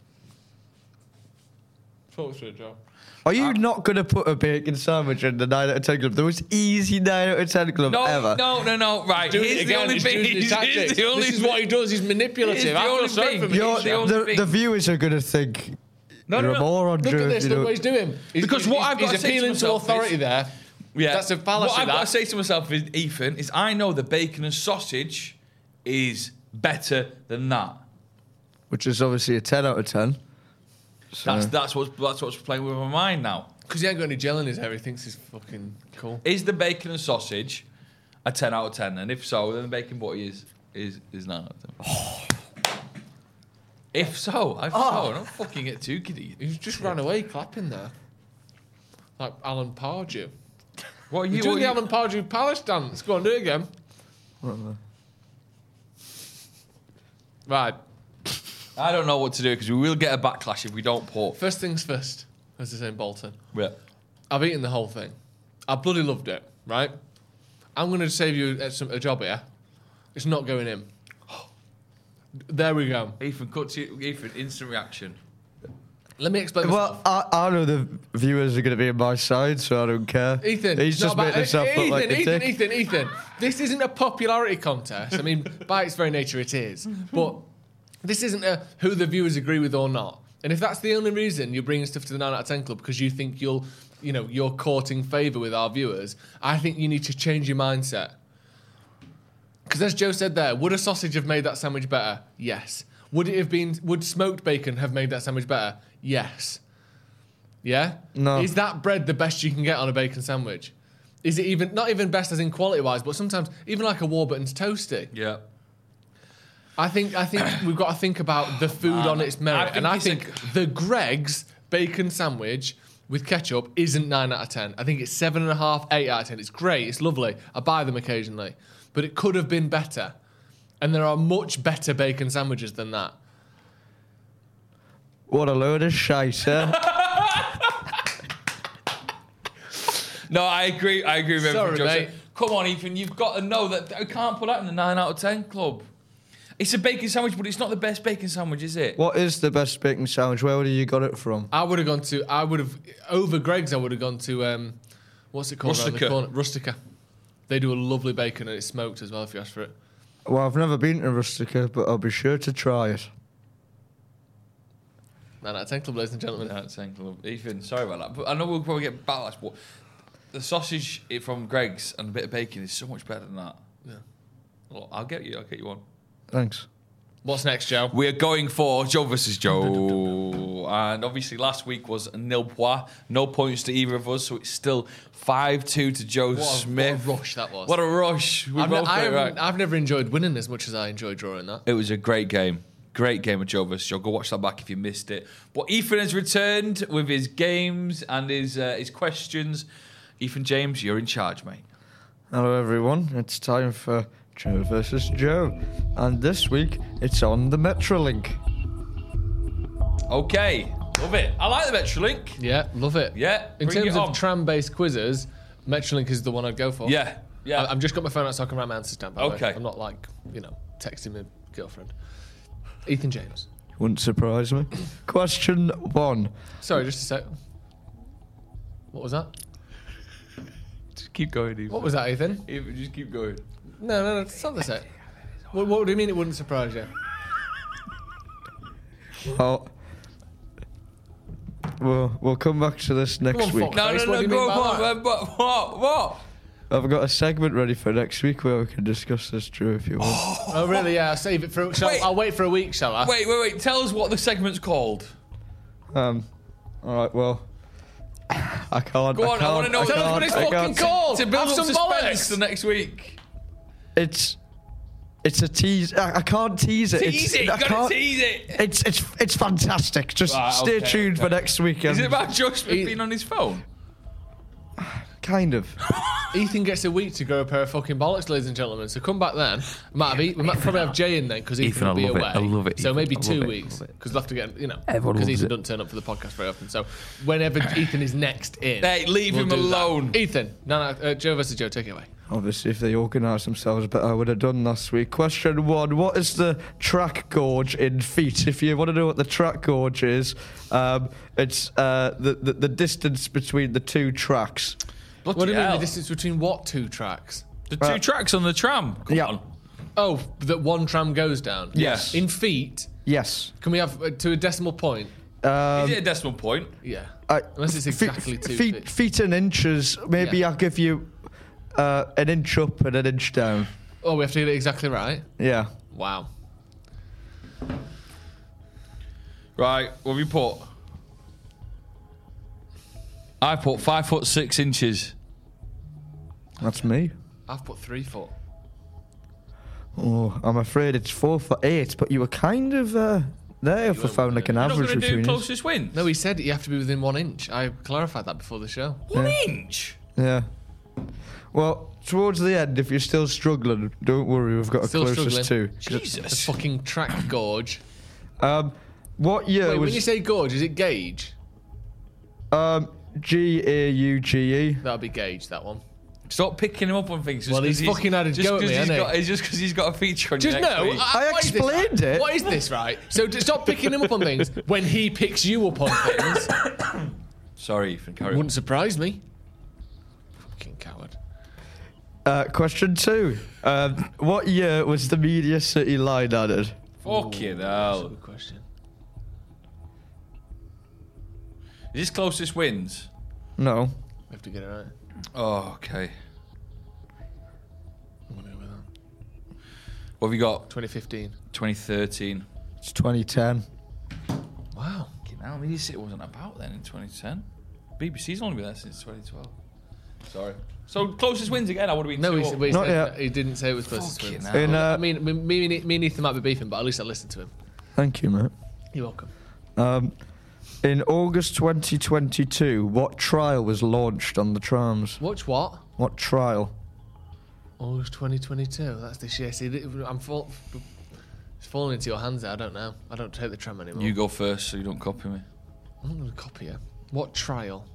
that. Talk through it, Joe.
Are you not going to put a bacon sandwich in the 9 out of 10 club? The most easy 9 out of 10 club ever.
No. Right,
Doing it
here's the
again,
only
he's
thing.
using his tactics.
Here's the only
This is what he does. He's manipulative.
Here's the
I feel
only
sorry
thing.
for me.
You're- the only thing.
The viewers are going to think
No,
you're
no,
a
no.
moron,
Look
Joe,
at this.
you
Look
know.
what he's doing.
Because what I've got
he's
to say to
appealing to
myself
authority
is-
there.
Yeah.
That's a fallacy,
What I've got
that.
to say to myself, is, Ethan, is I know the bacon and sausage is better than that.
Which is obviously a 10 out of 10. So.
That's what's playing with my mind now.
Because he ain't got any gel in his hair, he thinks he's fucking cool.
Is the bacon and sausage a 10 out of 10? And if so, then the bacon butty is 9 out of 10. If so, don't fucking get too giddy.
He just ran away clapping there. Like Alan Pardew.
What are
You
you
do the
doing?
Alan Pardew Palace dance. Go on, do it again. Right.
I don't know what to do because we will get a backlash if we don't put.
First things first, as they say in Bolton.
Yeah.
I've eaten the whole thing. I bloody loved it, right? I'm going to save you a job here. It's not going in. There we go.
Ethan, instant reaction.
Let me explain
Well,
myself.
I know the viewers are going to be on my side, so I don't care.
Ethan,
He's
it's
just
not
making
about-
himself look like a dick.
Ethan. This isn't a popularity contest. I mean, by its very nature, it is. But this isn't a who the viewers agree with or not. And if that's the only reason you're bringing stuff to the 9 out of 10 club because you think you're courting favour with our viewers, I think you need to change your mindset. Because as Joe said there, would a sausage have made that sandwich better? Yes. Would smoked bacon have made that sandwich better? Yes. Yeah?
No.
Is that bread the best you can get on a bacon sandwich? Is it even, not even best as in quality-wise, but sometimes even like a Warburton's toasty.
Yeah.
I think we've got to think about the food on its merit.
I
I
think
think the Greg's bacon sandwich with ketchup isn't 9 out of 10. I think it's 7.5, 8 out of 10. It's great. It's lovely. I buy them occasionally. But it could have been better. And there are much better bacon sandwiches than that.
What a load of shite, eh?
No, I agree with everything
Sorry,
Joe
mate.
said. Come on, Ethan, you've got to know that I can't put that in the 9 out of 10 club. It's a bacon sandwich, but it's not the best bacon sandwich, is it?
What is the best bacon sandwich? Where would you got it from?
Over Greg's, I would have gone to, What's it called? around the
Rustica.
corner? Rustica. They do a lovely bacon and it's smoked as well if you ask for it.
Well, I've never been to Rustica, but I'll be sure to try it.
9 out of 10 club, ladies and gentlemen.
That's Ethan, sorry about that. But I know we'll probably get backlash, but the sausage from Greg's and a bit of bacon is so much better than that.
Yeah.
Well, I'll get you one.
Thanks.
What's next, Joe?
We're going for Joe versus Joe. And obviously last week was nil point. No points to either of us, so it's still 5-2 to Joe Smith.
What a rush that was.
What a rush. We both got it right.
I've never enjoyed winning as much as I enjoyed drawing that.
It was a great game. Great game of Joe versus Joe. Go watch that back if you missed it. But Ethan has returned with his games and his questions. Ethan James, you're in charge, mate.
Hello, everyone. It's time for Joe versus Joe. And this week, it's on the Metrolink.
Okay. Love it. I like the Metrolink.
Yeah, love it.
Yeah,
In
bring
terms
it
of
on.
tram-based quizzes, Metrolink is the one I'd go for.
Yeah. Yeah.
I've just got my phone out so I can write my answers down. By the way.
Okay.
I'm not like, texting my girlfriend. Ethan James.
Wouldn't surprise me. Question 1.
Sorry, just a sec. What was that?
Just keep going, Ethan.
What was that, Ethan?
Ethan, just keep going.
No, stop the sec. What do you mean it wouldn't surprise you?
Well, we'll come back to this next
Come on,
week.
fuck.
No,
Face,
no,
what do
no,
you mean
go
by
on.
that?
What?
I've got a segment ready for next week where we can discuss this, Drew, if you want.
Oh, really? Yeah, I'll save it for... I'll wait for a week, shall I?
Wait. Tell us what the segment's called.
All right, well, I can't.
Go on, I want to know
Tell us what it's fucking called.
To build
Have
up
some
suspense
bollocks.
for next week.
It's a tease. I can't tease it.
Tease it. You
I
gotta
can't-
tease it.
It's fantastic. Just
Right,
stay
okay,
tuned
okay.
for next week.
Is it about Joe Smith being on his phone?
Kind of.
Ethan gets a week to grow a pair of fucking bollocks, ladies and gentlemen. So come back then. We might probably have Jay in then because Ethan will be away.
I love it,
So
Ethan.
maybe
I love
2
it,
weeks
love it.
because we'll have to get
Everyone
because
loves
Ethan
it.
doesn't turn up for the podcast very often. So whenever Ethan is next in,
Hey, leave him
do that.
alone.
Ethan, Joe versus Joe, take it away.
Obviously, if they organised themselves better, I would have done last week. Question 1. What is the track gauge in feet? If you want to know what the track gauge is, it's the distance between the two tracks.
What do you mean
hell.
the distance between what 2 tracks?
The two tracks on the tram. Come
Yeah.
on.
Oh, that one tram goes down.
Yes.
In feet.
Yes.
Can we have to a decimal point?
Is it a decimal point?
Yeah.
I-
Unless it's exactly 2 feet.
Feet and inches. Maybe
Yeah.
I'll give you an inch up and an inch down.
Oh, we have to get it exactly right.
Yeah.
Wow.
Right, what have you put? I put 5'6".
That's me.
I've put 3 foot.
Oh, I'm afraid it's 4'8", but you were kind of there if we found like an
You're not
average
going to do
between us.
closest wins?
No, he said you have to be within 1 inch. I clarified that before the show.
1 inch?
Yeah. Well, towards the end, if you're still struggling, don't worry, we've got a
Still
closest
struggling.
two.
The
Jesus.
fucking track gauge.
What year
Wait,
was
when you say gauge, is it gauge?
GAUGE?
That'll be gauge, that one.
Stop picking him up on things.
Well, he's fucking had a go at me, hasn't he?
It's just because he's got a feature on
Just
you next
no.
week.
I
what is this,
explained
right?
it.
What is this, right? So stop picking him up on things when he picks you up on things.
Sorry, Ethan, carry on.
Wouldn't surprise me. Fucking coward.
Question 2. What year was the Media City line added?
Fucking
That's a
hell.
good question.
Is this closest wins?
No.
We have to get it right.
Oh, okay.
I'm gonna go with that.
What have you got?
2015.
2013.
It's 2010.
Wow.
Fucking hell, Media City wasn't about then in 2010. BBC's only been there since 2012. Sorry. So closest wins again, I would have been
No,
2-up.
Not yet.
he didn't say it was closest
Fucking
wins.
hell.
In,
I mean, me and Ethan might be beefing, but at least I listened to him.
Thank you, mate.
You're welcome.
In August 2022, what trial was launched on the trams?
Watch what?
What trial?
August 2022. That's this year. See, it's falling into your hands there. I don't know. I don't take the tram anymore.
You go first so you don't copy me.
I'm not going to copy you. What trial?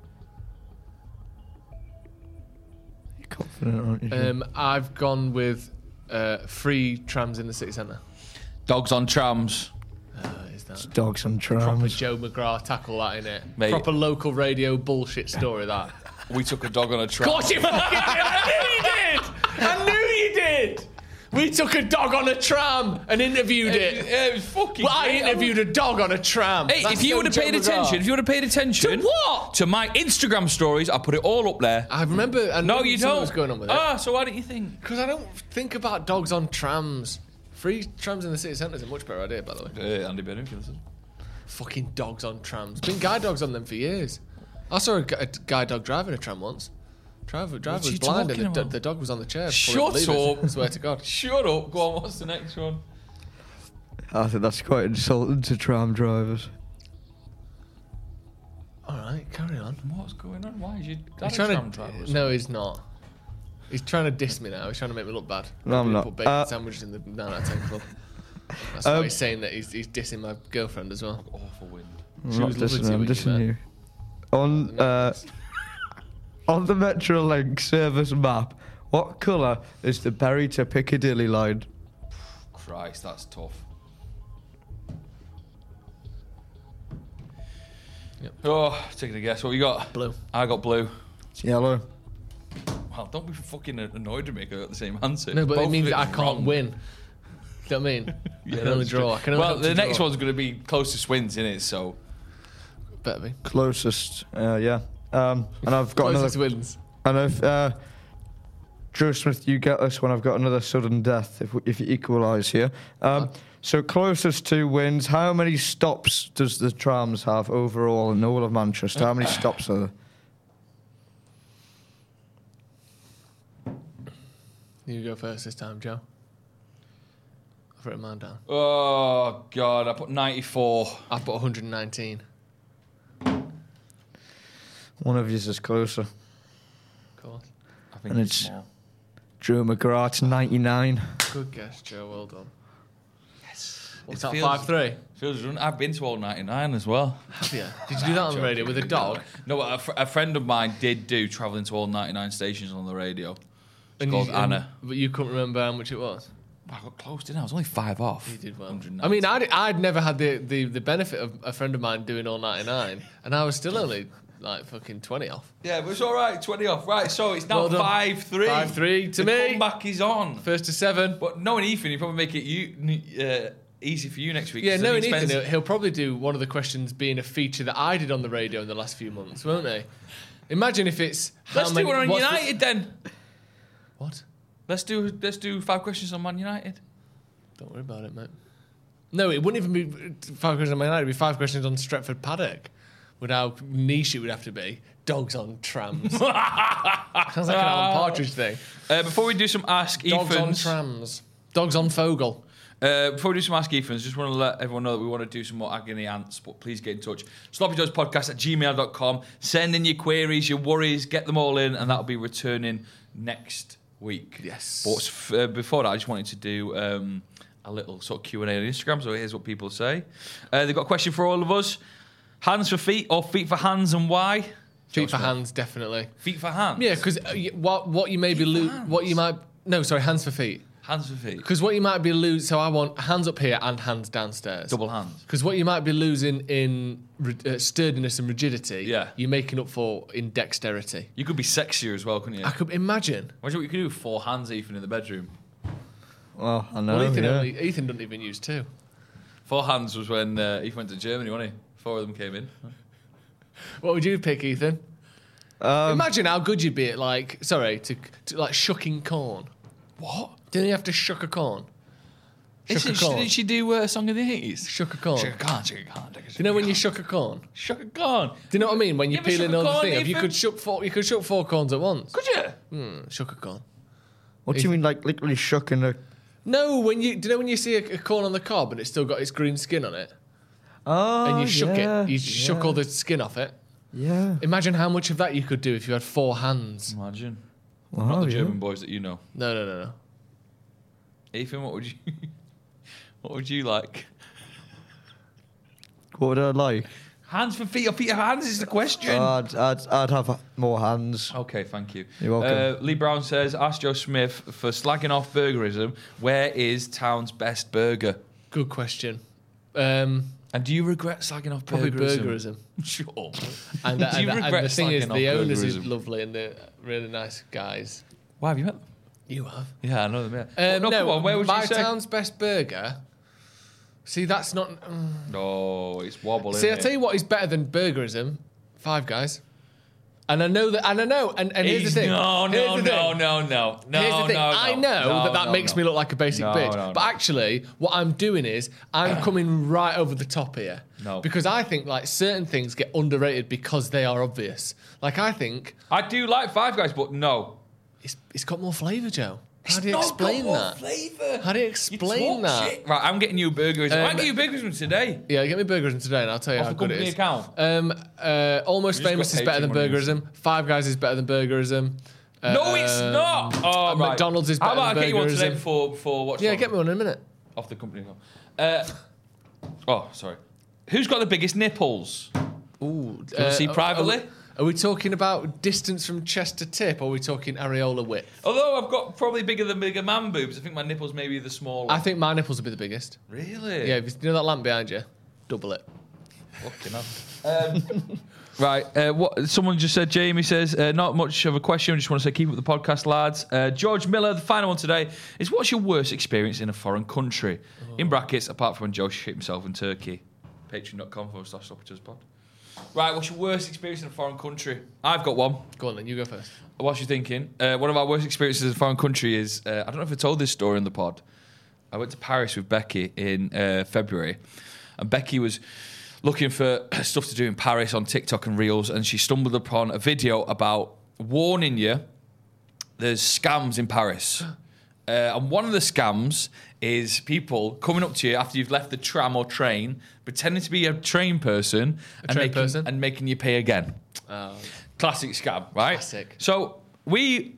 You're confident, aren't you? Jim?
I've gone with free trams in the city centre.
Dogs on trams.
Is that
Dogs on
proper
trams.
Joe McGrath tackle that in it?
Mate.
Proper local radio bullshit story that.
We took a dog on a
Of
tram.
course you fucking did. I knew you did. We took a dog on a tram and interviewed it.
It was fucking
Well, I
great.
interviewed a dog on a tram.
Hey,
That's
if you
so
would have paid
Joe
attention,
McGrath. To what?
To my Instagram stories, I put it all up there.
I remember. I
No,
knew
you
something
don't.
was going on with it.
Ah, so why don't you think?
Because I don't think about dogs on trams. Free trams in the city centre is a much better idea, by the way.
Andy Benham, listen.
Fucking dogs on trams. Been guide dogs on them for years. I saw a guide dog driving a tram once. Driver
What's
was
he
blind
talking
and
about?
the dog was on the chair.
Shut
pulling the levers.
up.
I swear to God.
Shut up. Go on, what's the next one?
I think that's quite insulting to tram drivers.
All right, carry on.
What's going on? Why is your dad
He's
a
trying
tram driver?
to. No, he's not. He's trying to diss me now. He's trying to make me look bad.
No, I'm not.
Put bacon sandwiches in the 9 out of 10 club. That's why he's saying that he's dissing my girlfriend as well.
Awful wind.
I'm
She
not
was lovely
dissing
to you
I'm
when you
dissing
met.
you. On the Metrolink service map, what colour is the Bury to Piccadilly line?
Christ, that's tough.
Yep.
Oh, taking a guess. What you got?
Blue.
I got blue.
It's yellow.
Well, don't be fucking annoyed with me 'cause I got the same answer.
No, but
Both
it
of
means
it
that I
was
can't
wrong.
win. Do you know what I mean? I can only
that's
draw.
true.
I can only
Well,
hope
the
to
next
draw.
one's going to be closest wins, innit? So,
Better be.
Closest, yeah. And I've got
Closest
another.
wins.
And if Joe Smith, you get this one. I've got another sudden death. If you equalise here. So closest to wins. How many stops does the trams have overall in all of Manchester? How many stops are there?
You go first this time, Joe. I've written mine down.
oh god, I put 94.
I put 119.
One of yous is closer.
Of course.
I think
And
it's
it's-
small.
Joe McGrath, 99.
Good guess, Joe. Well done.
Yes.
What's
It
that,
feels-
5-3?
Feels run. I've been to all 99 as well.
Have you? Did you do that on the radio with a dog?
No, but a friend of mine did do travelling to all 99 stations on the radio. It's
And
called
you-
Anna.
But you couldn't remember how much it was?
I got close, didn't I? I was only 5 off.
You did well.
190.
I mean, I'd never had the benefit of a friend of mine doing all 99, and I was still only like fucking 20 off.
Yeah, but it's all right. 20 off. Right, so it's now
Well done.
5-3.
5-3 to
the
me.
comeback is on.
First to 7.
But knowing Ethan, he'll probably make it easy for you next week.
Yeah,
So
knowing
he
Ethan,
spends-
he'll probably do one of the questions being a feature that I did on the radio in the last few months, won't he? Imagine if it's how
Let's
many.
do one on
what's the-
United then.
What?
Let's do 5 questions on Man United.
Don't worry about it, mate. No, it wouldn't even be 5 questions on Man United. It'd be 5 questions on Stretford Paddock. With how niche it would have to be. Dogs on trams. Sounds like an Alan Partridge thing.
Before we do some Ask
Dogs on
Ethans,
trams. Dogs on Fogel.
before we do some Ask Ethans, just want to let everyone know that we want to do some more agony ants, but please get in touch. sloppyjoespodcast@gmail.com. Send in your queries, your worries, get them all in, and that'll be returning next week.
Yes.
But before that, I just wanted to do a little sort of Q&A on Instagram, so here's what people say. They've got a question for all of us. Hands for feet or feet for hands, and why?
Feet for
Smith.
hands, definitely.
Feet for hands?
Yeah, because what you may be what you might hands for feet.
Hands for feet.
Because what you might be losing, so I want hands up here and hands downstairs.
Double hands.
Because what you might be losing in sturdiness and rigidity,
Yeah.
you're making up for in dexterity.
You could be sexier as well, couldn't you?
I could imagine.
Imagine what you could do with 4 hands, Ethan, in the bedroom.
Well, I know.
Well,
yeah.
Ethan doesn't even use 2.
4 hands was when Ethan went to Germany, wasn't he? 4 of them came in.
What would you pick, Ethan? Imagine how good you'd be at to like shucking corn.
What?
Didn't you have to shuck a corn? Shuck a corn.
Didn't she do a song of the 80s?
Shuck a corn.
Sugar corn, sugar corn.
Do you know when you shuck a corn?
Sugar corn.
Do you know what I mean? When you're
Yeah, but
peeling
shuck a
all the
corn,
thing, if you
Ethan.
could shuck 4 corns at once.
Could you?
Shuck a corn.
What do you mean, like literally shucking a?
No, do you know when you see a corn on the cob and it's still got its green skin on it,
Oh,
and you shook
yeah,
it, you shook all the skin off it.
Yeah.
Imagine how much of that you could do if you had 4 hands.
Imagine.
Wow,
Not the
yeah.
German boys that you know.
No.
Ethan, what would you what would you like?
What would I like?
Hands for feet or feet for hands is the question.
I'd have more hands.
Okay, thank you.
You're welcome.
Lee Brown says, ask Joe Smith for slagging off burgerism. Where is town's best burger?
Good question.
And do you regret slagging off
Probably
burgerism?
burgerism.
Sure.
And,
Do you
and
regret
the thing is,
slagging off
the owners is
burgerism?
lovely and they're really nice guys.
Why have you met them?
You have.
Yeah, I know them. Yeah.
No,
come on. Where would
my
you say?
town's best burger. See, that's not.
No, it's wobble.
See, I
isn't
tell
it?
you what is better than burgerism. Five Guys. And I know that, and here's the thing.
No.
Here's the thing. Here's the thing. I know that makes me look like a basic bitch.
No.
But actually, what I'm doing is I'm coming right over the top here.
No.
Because I think like certain things get underrated because they are obvious. Like I think
I do like Five Guys, but no.
it's got more flavour, Joe. How do you
Not
explain
got
that?
Flavour.
How do you explain that?
Shit. Right, I'm getting you burgerism. I'll get you burgerism today.
Yeah, get me burgerism today, and I'll tell you
Off
how
the
good it
company
is.
account.
Almost
You just
Famous
got
is better than
Patreon money.
burgerism. Five Guys is better than burgerism.
No, it's not. Oh, right.
McDonald's is
How
better
about I
than
get you one today
burgerism.
before what's
Yeah,
wrong?
get me one in a minute.
Off the company account. Oh, sorry. Who's got the biggest nipples?
Ooh,
Can I see privately?
Are we talking about distance from chest to tip, or are we talking areola width?
Although I've got probably bigger man boobs, I think my nipples may be the smaller.
I think my nipples will be the biggest.
Really?
Yeah, if you know that lamp behind you, double it.
Fucking hell. Right, what someone just said, Jamie says, not much of a question, I just want to say keep up the podcast, lads. George Miller, the final one today, is what's your worst experience in a foreign country? In brackets, apart from when Joe shit himself in Turkey. Patreon.com/StopPicturesPod. Right, what's your worst experience in a foreign country? I've got one.
Go on then, you go first.
What's you thinking? One of our worst experiences in a foreign country is, I don't know if I told this story in the pod. I went to Paris with Becky in February, and Becky was looking for stuff to do in Paris on TikTok and Reels, and she stumbled upon a video about warning you there's scams in Paris. And one of the scams is people coming up to you after you've left the tram or train, pretending to be a train person, and making you pay again. Classic scam, right?
Classic.
So we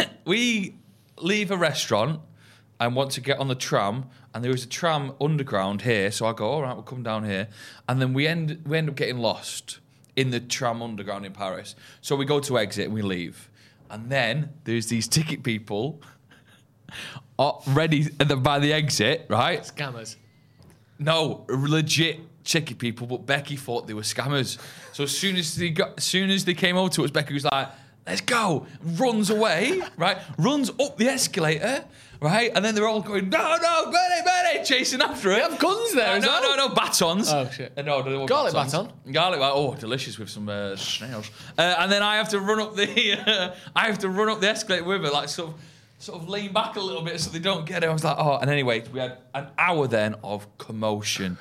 leave a restaurant and want to get on the tram, and there is a tram underground here. So I go, all right, we'll come down here, and then we end up getting lost in the tram underground in Paris. So we go to exit and we leave, and then there's these ticket people ready by the exit, right?
Scammers.
No, legit ticket people, but Becky thought they were scammers. So as soon as they came over to us, Becky was like, let's go, runs away, right? Runs up the escalator, right? And then they're all going, no, Benny, chasing after her.
They have guns there as well?
No, batons.
Oh, shit.
No, they were
Garlic
batons. Garlic baton. Oh, delicious with some snails. And then I have to run up the escalator with her, like sort of lean back a little bit so they don't get it. I was like, oh. And anyway, we had an hour then of commotion.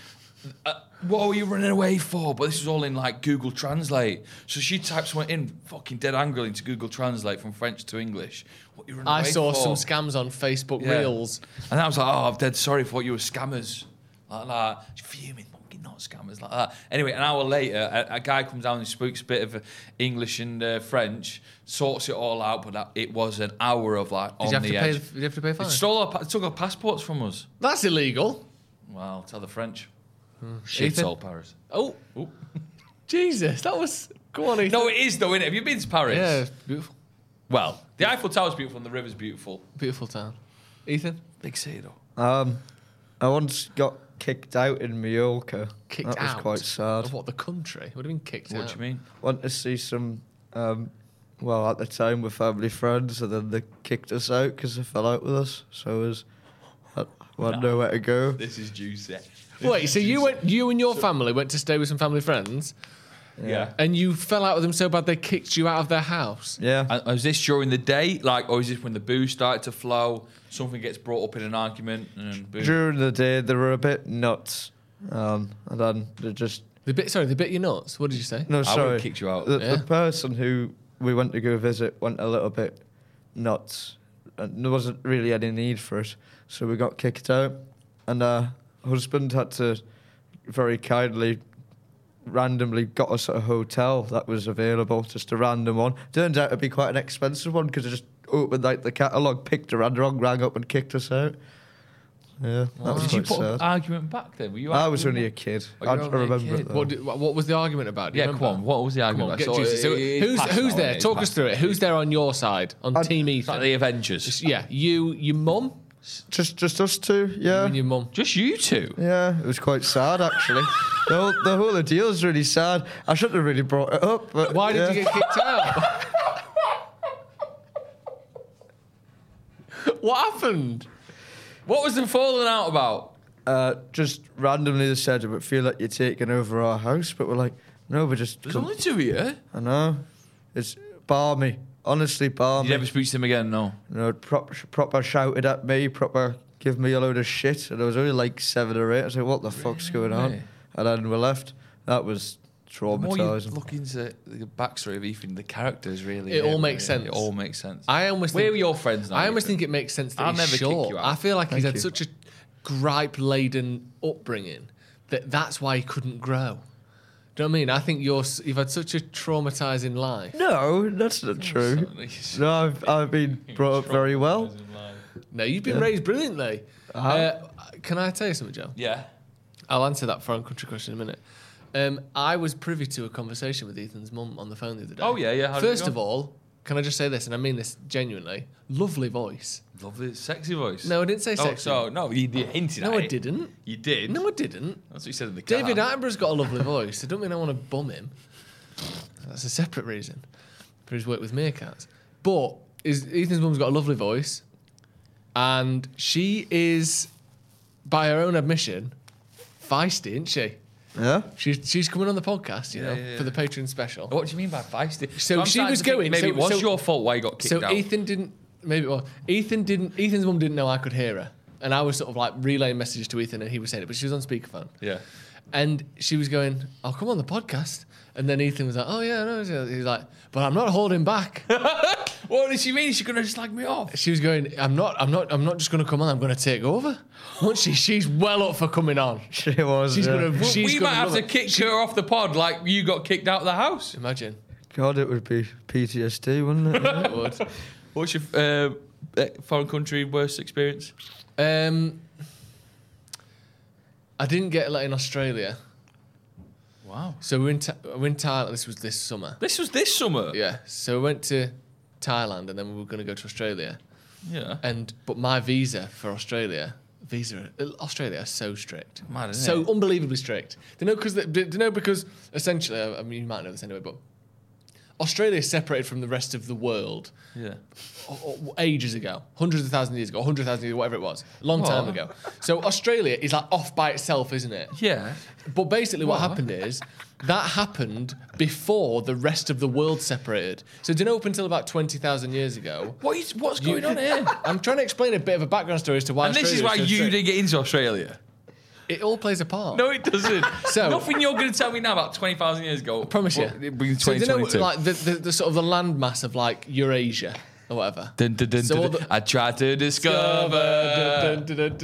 What were you running away for? But this was all in like Google Translate. So she types one in fucking dead angrily into Google Translate from French to English. What you running away
I saw
for?
some scams on Facebook Reels.
And I was like, oh, I'm dead sorry for you were scammers. Like that. She's fuming, fucking not scammers, like that. Anyway, an hour later, a guy comes down and speaks a bit of English and French, sorts it all out, but it was an hour of like on the edge.
Did you have to pay a fine?
It took our passports from us.
That's illegal.
Well, tell the French.
Ethan?
Shithole Paris.
Oh. Jesus, that was... Go on, Ethan.
No, it is though, innit? Have you been to Paris?
Yeah, it's beautiful.
Well, the Eiffel Tower's beautiful and the river's beautiful.
Beautiful town. Ethan?
Big city though.
I once got kicked out in Mallorca.
Kicked
that was
out?
quite sad.
Of what, the country? What do you mean kicked out?
What do you mean?
Went to see some, well, at the time we're family friends, and then they kicked us out because they fell out with us. So it was, I had nowhere to go.
This is juicy.
Wait, so you and your family went to stay with some family friends,
Yeah.
and you fell out with them so bad they kicked you out of their house?
Yeah.
And was this during the day, or is this when the booze started to flow? Something gets brought up in an argument, and boom.
During the day, they were a bit nuts. And then they just...
They bit your nuts. What did you say?
No,
I
sorry.
would've kicked you out.
The person who we went to go visit went a little bit nuts. And there wasn't really any need for it. So we got kicked out. And our husband had to very kindly, randomly got us at a hotel that was available, just a random one. Turned out to be quite an expensive one because it just opened like the catalogue, picked a random, rang up and kicked us out. Yeah, that was
Did you
quite
put
sad.
an argument back then? Were you?
I was
arguing
only a
back?
kid.
Oh,
I
you're only a
remember
kid.
it though.
What was the argument about? Do you
Yeah,
remember?
come on. What was the
Come
argument?
on, get
about?
juicy. So
it's past
who's
now,
there?
innit?
Talk
It's
us through it.
past
Who's there on your side? On Team
It's like
Ethan?
the Avengers.
Yeah, you, your mum,
Just us two,
You
yeah.
and your mum.
Just you two.
Yeah, it was quite sad actually. the whole ordeal is really sad. I shouldn't have really brought it up. But
Why did
yeah.
you get kicked out? What happened?
What was the falling out about?
Just randomly they said, "But feel like you're taking over our house," but we're like, "No, we're just."
There's only two of you.
I know. It's balmy. Honestly,
You
balmy.
never speak to him again, no.
You know, proper shouted at me, proper give me a load of shit, and there was only like 7 or 8. I was like, "What the fuck's going on?"
Really?
And then we left. That was
The more you
traumatizing.
look into the backstory of Ethan, the characters really.
It all makes sense.
It all makes sense.
I almost
Where
think,
were your friends now?
I almost
Ethan?
think it makes sense that
I'll
he's
never kick
short.
you out.
I feel like he's
Thank
had
you.
such a gripe-laden upbringing that's why he couldn't grow. Do you know what I mean? I think you've had such a traumatizing life.
No, that's not true. No, I've been brought up very well.
No, you've been raised brilliantly. Can I tell you something, Joe?
Yeah.
I'll answer that foreign country question in a minute. I was privy to a conversation with Ethan's mum on the phone the other day.
Oh, yeah. How did it
First
go?
of all, can I just say this, and I mean this genuinely, lovely voice.
Lovely, sexy voice.
No, I didn't say
Oh,
sexy.
so no, you hinted at
No, I
it.
didn't.
You did.
No, I didn't.
That's what you said in the car.
David Attenborough's got a lovely voice. I don't mean I want to bum him. That's a separate reason for his work with meerkats. But Ethan's mum's got a lovely voice, and she is, by her own admission, feisty, isn't she?
Yeah.
She's coming on the podcast, you know,
yeah.
for the Patreon special.
What do you mean by feisty?
So
I'm
she
starting
was
to think
going-
Maybe
so-
it was
so-
your fault why you got kicked
So
out.
Ethan didn't. Maybe it was. Ethan's mum didn't know I could hear her, and I was sort of like relaying messages to Ethan, and he was saying it, but she was on speakerphone.
Yeah.
And she was going, "I'll come on the podcast." And then Ethan was like, "Oh yeah, no." He's like, "But I'm not holding back."
What did she mean? She's gonna slag me off?
She was going, I'm not just going to come on. I'm going to take over." Once she's well up for coming on.
She was.
She's
yeah.
going to. She's
We
gonna
might have
love
to
it.
kick her off the pod like you got kicked out of the house.
Imagine.
God, it would be PTSD, wouldn't it?
It would.
What's your foreign country worst experience?
I didn't get let in Australia.
Wow.
So we're in Thailand. This was this summer.
This was this summer.
Yeah. So we went to Thailand, and then we were going to go to Australia.
Yeah.
But my visa for Australia are so strict.
Mad, isn't
So
it?
unbelievably strict. Because essentially, I mean, you might know this anyway, but Australia is separated from the rest of the world
Yeah.
ages ago, hundreds of thousands of years ago, 100,000 years ago, whatever it was, a long time
What?
ago. So Australia is like off by itself, isn't it?
Yeah.
But basically, what
What?
happened is that happened before the rest of the world separated. So do you know up until about 20,000 years ago?
What's going on here?
I'm trying to explain a bit of a background story as to why.
And this is
Australia
why
so
you
strict.
didn't get into Australia.
It all plays a part.
No, it doesn't.
So-
Nothing you're going to tell me now about 20,000 years ago.
I promise you.
It brings
So do you know
2022.
like the sort of the landmass of like Eurasia or whatever?
Dun, dun, dun,
So
dun,
all
dun.
the-
I tried to discover a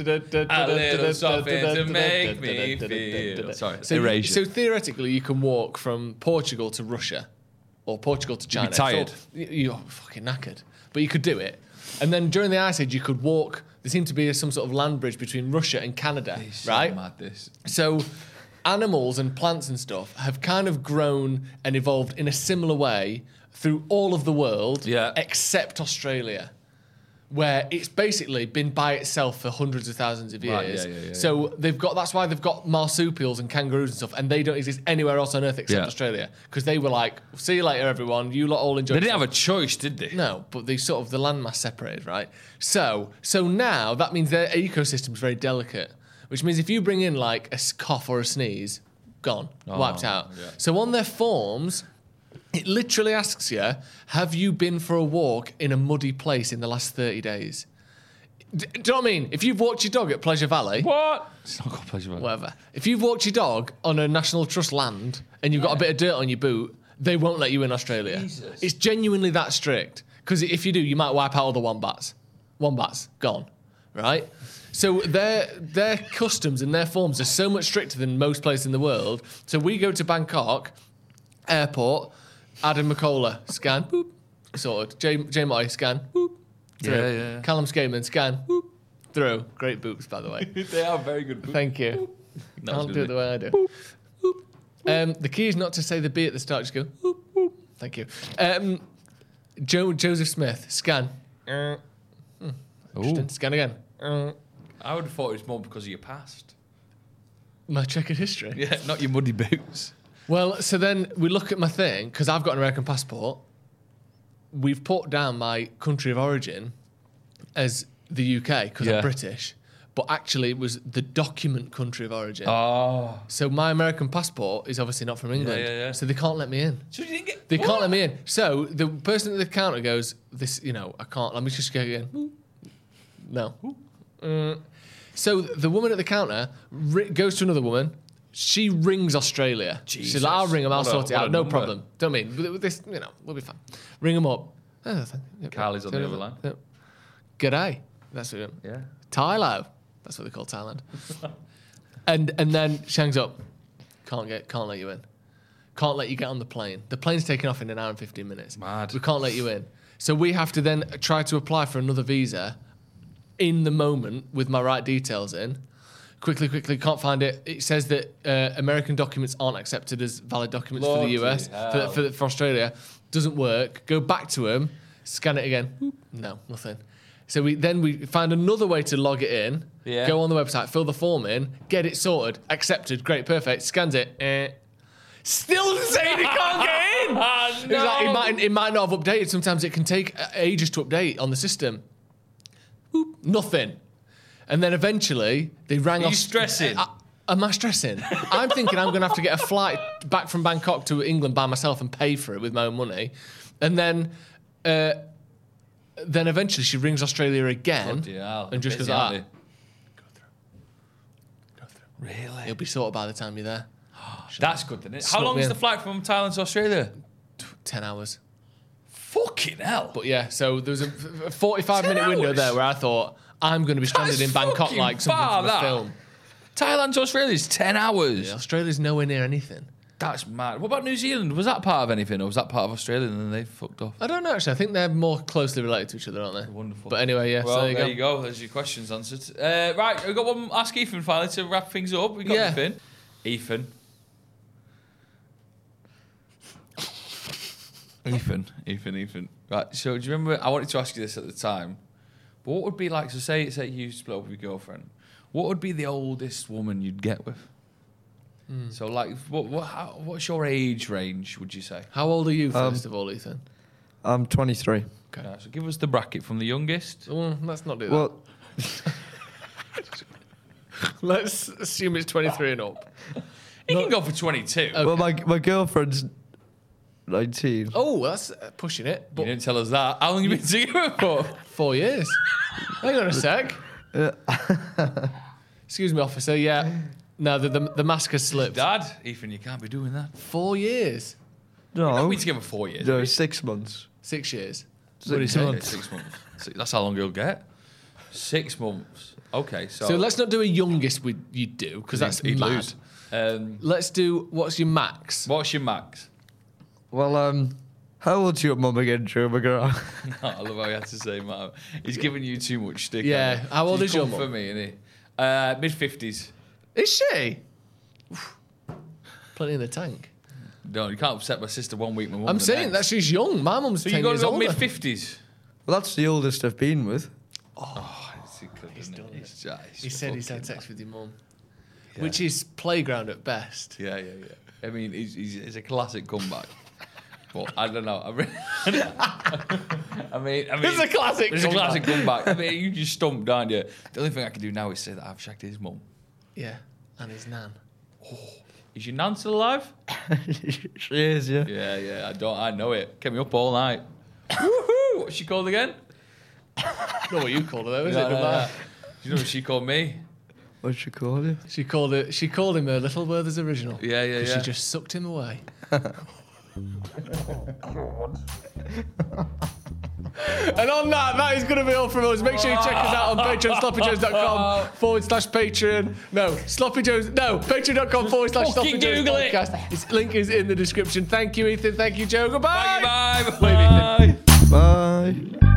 little something to make me feel. Sorry,
So,
Eurasia.
so theoretically, you can walk from Portugal to Russia, or Portugal to China.
be tired.
So you're fucking knackered, but you could do it. And then during the Ice Age, you could walk. There seemed to be some sort of land bridge between Russia and Canada,
It's so
right?
mad, this.
So animals and plants and stuff have kind of grown and evolved in a similar way through all of the world,
Yeah.
except Australia, where it's basically been by itself for hundreds of thousands of
Right,
years.
yeah.
So that's why they've got marsupials and kangaroos and stuff, and they don't exist anywhere else on Earth except
Yeah.
Australia, because they were like, "See you later, everyone. You lot all enjoy."
They didn't
yourself."
have a choice, did they?
No, but the landmass separated, right? So now that means their ecosystem's very delicate, which means if you bring in like a cough or a sneeze, gone, wiped out.
yeah.
So on their forms, it literally asks you, have you been for a walk in a muddy place in the last 30 days? Do you know what I mean? If you've walked your dog at Pleasure Valley,
What? It's not got pleasure.
whatever. If you've walked your dog on a National Trust land and you've got a bit of dirt on your boot, they won't let you in Australia.
Jesus.
It's genuinely that strict. Because if you do, you might wipe out all the wombats. Wombats, gone. Right? So their customs and their forms are so much stricter than most places in the world. So we go to Bangkok airport, Adam McCullough, scan, boop, sorted. Jay Moy, scan, boop, through.
Yeah.
Callum Skaman, scan, boop, through. Great boops, by the way.
They are very good.
Thank you.
That was
Can't
good,
do it the way I do. Boop. The key is not to say the B at the start. Just go. Boop, boop. Thank you. Joseph Smith. Scan. Interesting. Scan again.
I would have thought it was more because of your past.
My checkered history.
Yeah, not your muddy boots.
Well, so then we look at my thing, because I've got an American passport. We've put down my country of origin as the UK, because
Yeah.
I'm British. But actually, it was the document country of origin.
Oh.
So my American passport is obviously not from England.
yeah.
So they can't let me in.
So you didn't get...
They can't let me in. So the person at the counter goes, I can't, let me just go again. No. So the woman at the counter goes to another woman. She rings Australia. She's like, I'll ring them, I'll sort it out. No problem. Don't mean, with this, we'll be fine. Ring them up.
Carly's on the other line.
G'day. That's what
Yeah.
Thailand. That's what they call Thailand. and then she hangs up. Can't let you in. Can't let you get on the plane. The plane's taking off in an hour and 15 minutes.
Mad.
We can't let you in. So we have to then try to apply for another visa in the moment with my right details in. Quickly, can't find it. It says that American documents aren't accepted as valid documents for the US, for Australia. Doesn't work. Go back to them, scan it again. Whoop, no, nothing. So we find another way to log it in.
Yeah.
Go on the website, fill the form in, get it sorted, accepted, great, perfect. Scans it. Still saying he can't get in.
No.
Like, it might not have updated. Sometimes it can take ages to update on the system. Whoop, nothing. And then eventually they rang
Are
off.
you stressing?
Am I stressing? I'm thinking I'm going to have to get a flight back from Bangkok to England by myself and pay for it with my own money. And then eventually she rings Australia again
Bloody hell,
and just goes,
busy, aren't
Go through.
Really?
It'll be sorted by the time you're there.
That's good, isn't it? How
Slot
long
me
is
in.
the flight from Thailand to Australia?
10 hours.
Fucking hell.
But yeah, so there was a 45-minute
10
window
hours?
there where I thought, I'm going to be stranded
That's
in Bangkok
fucking
like something
far,
from a
that.
film.
Thailand to Australia is 10 hours.
Yeah, Australia's nowhere near anything.
That's mad. What about New Zealand? Was that part of anything, or was that part of Australia and then they fucked off?
I don't know, actually. I think they're more closely related to each other, aren't they?
Wonderful.
But anyway, yeah,
Well,
so
there you go. There's your questions answered. Right, we've got one Ask Ethan finally to wrap things up. We got
Yeah.
anything? Ethan. Right, so do you remember, I wanted to ask you this at the time, but what would be like, so say you split up with your girlfriend, what would be the oldest woman you'd get with? So like, what's your age range, would you say?
How old are you, first of all, Ethan?
I'm 23.
Okay.
So give us the bracket from the youngest.
Well, let's not do that.
Well,
Let's assume it's 23 and up.
You can go for 22.
well, my girlfriend's 19.
Oh, that's pushing it.
You
But
didn't tell us that. How long you been together for?
4 years. Hang on a sec. Excuse me, officer. Yeah. No, the mask has slipped.
Dad, Ethan, you can't be doing that.
4 years.
We've
No,
been together 4 years.
no, 6 months.
6 years.
6
Yeah,
months.
6 months. That's how long you'll get. 6 months. Okay, so
So let's not do a youngest you'd do, because that's
he'd
mad.
lose.
Let's do, what's your max?
What's your max?
Well, how old's your mum again, Joe McGrath?
I love how he had to say, Matt. He's giving you too much stick.
Yeah,
hasn't he?
how old
She's
is your
come for
mum?
me, isn't he? Mid-50s.
Is she? Plenty in the tank.
No, you can't upset my sister 1 week. My mum
I'm
the
saying that
next.
she's young. My mum's
So
10
you got
years
to go
older.
mid-50s.
Well, that's the oldest I've been with.
He's
done it.
He's
He said he's had
fucking
sex with your mum, which is playground at best.
Yeah. I mean, he's a classic comeback. But I don't know. I mean,
It's a classic
It's a
comeback.
classic comeback. I mean, you just stumped, aren't you? The only thing I can do now is say that I've shagged his mum.
Yeah, and his nan.
Is your nan still alive?
She is, yeah.
Yeah. I know it. Kept me up all night. Woohoo! What's she called again?
Not what you called her though, is
No,
it?
no,
Don't
no.
matter.
Do you know what she called me?
What'd she call you?
She called him her Little Werther's original.
Yeah.
'Cause she just sucked him away. And on that is going to be all from us. Make sure you check us out on Patreon, sloppyjoes.com/Patreon. No, patreon.com/sloppyjoes
Fucking Google it.
podcast. Its link is in the description. Thank you, Ethan. Thank you, Joe. Goodbye.
Bye.
Wave, Ethan.
Bye.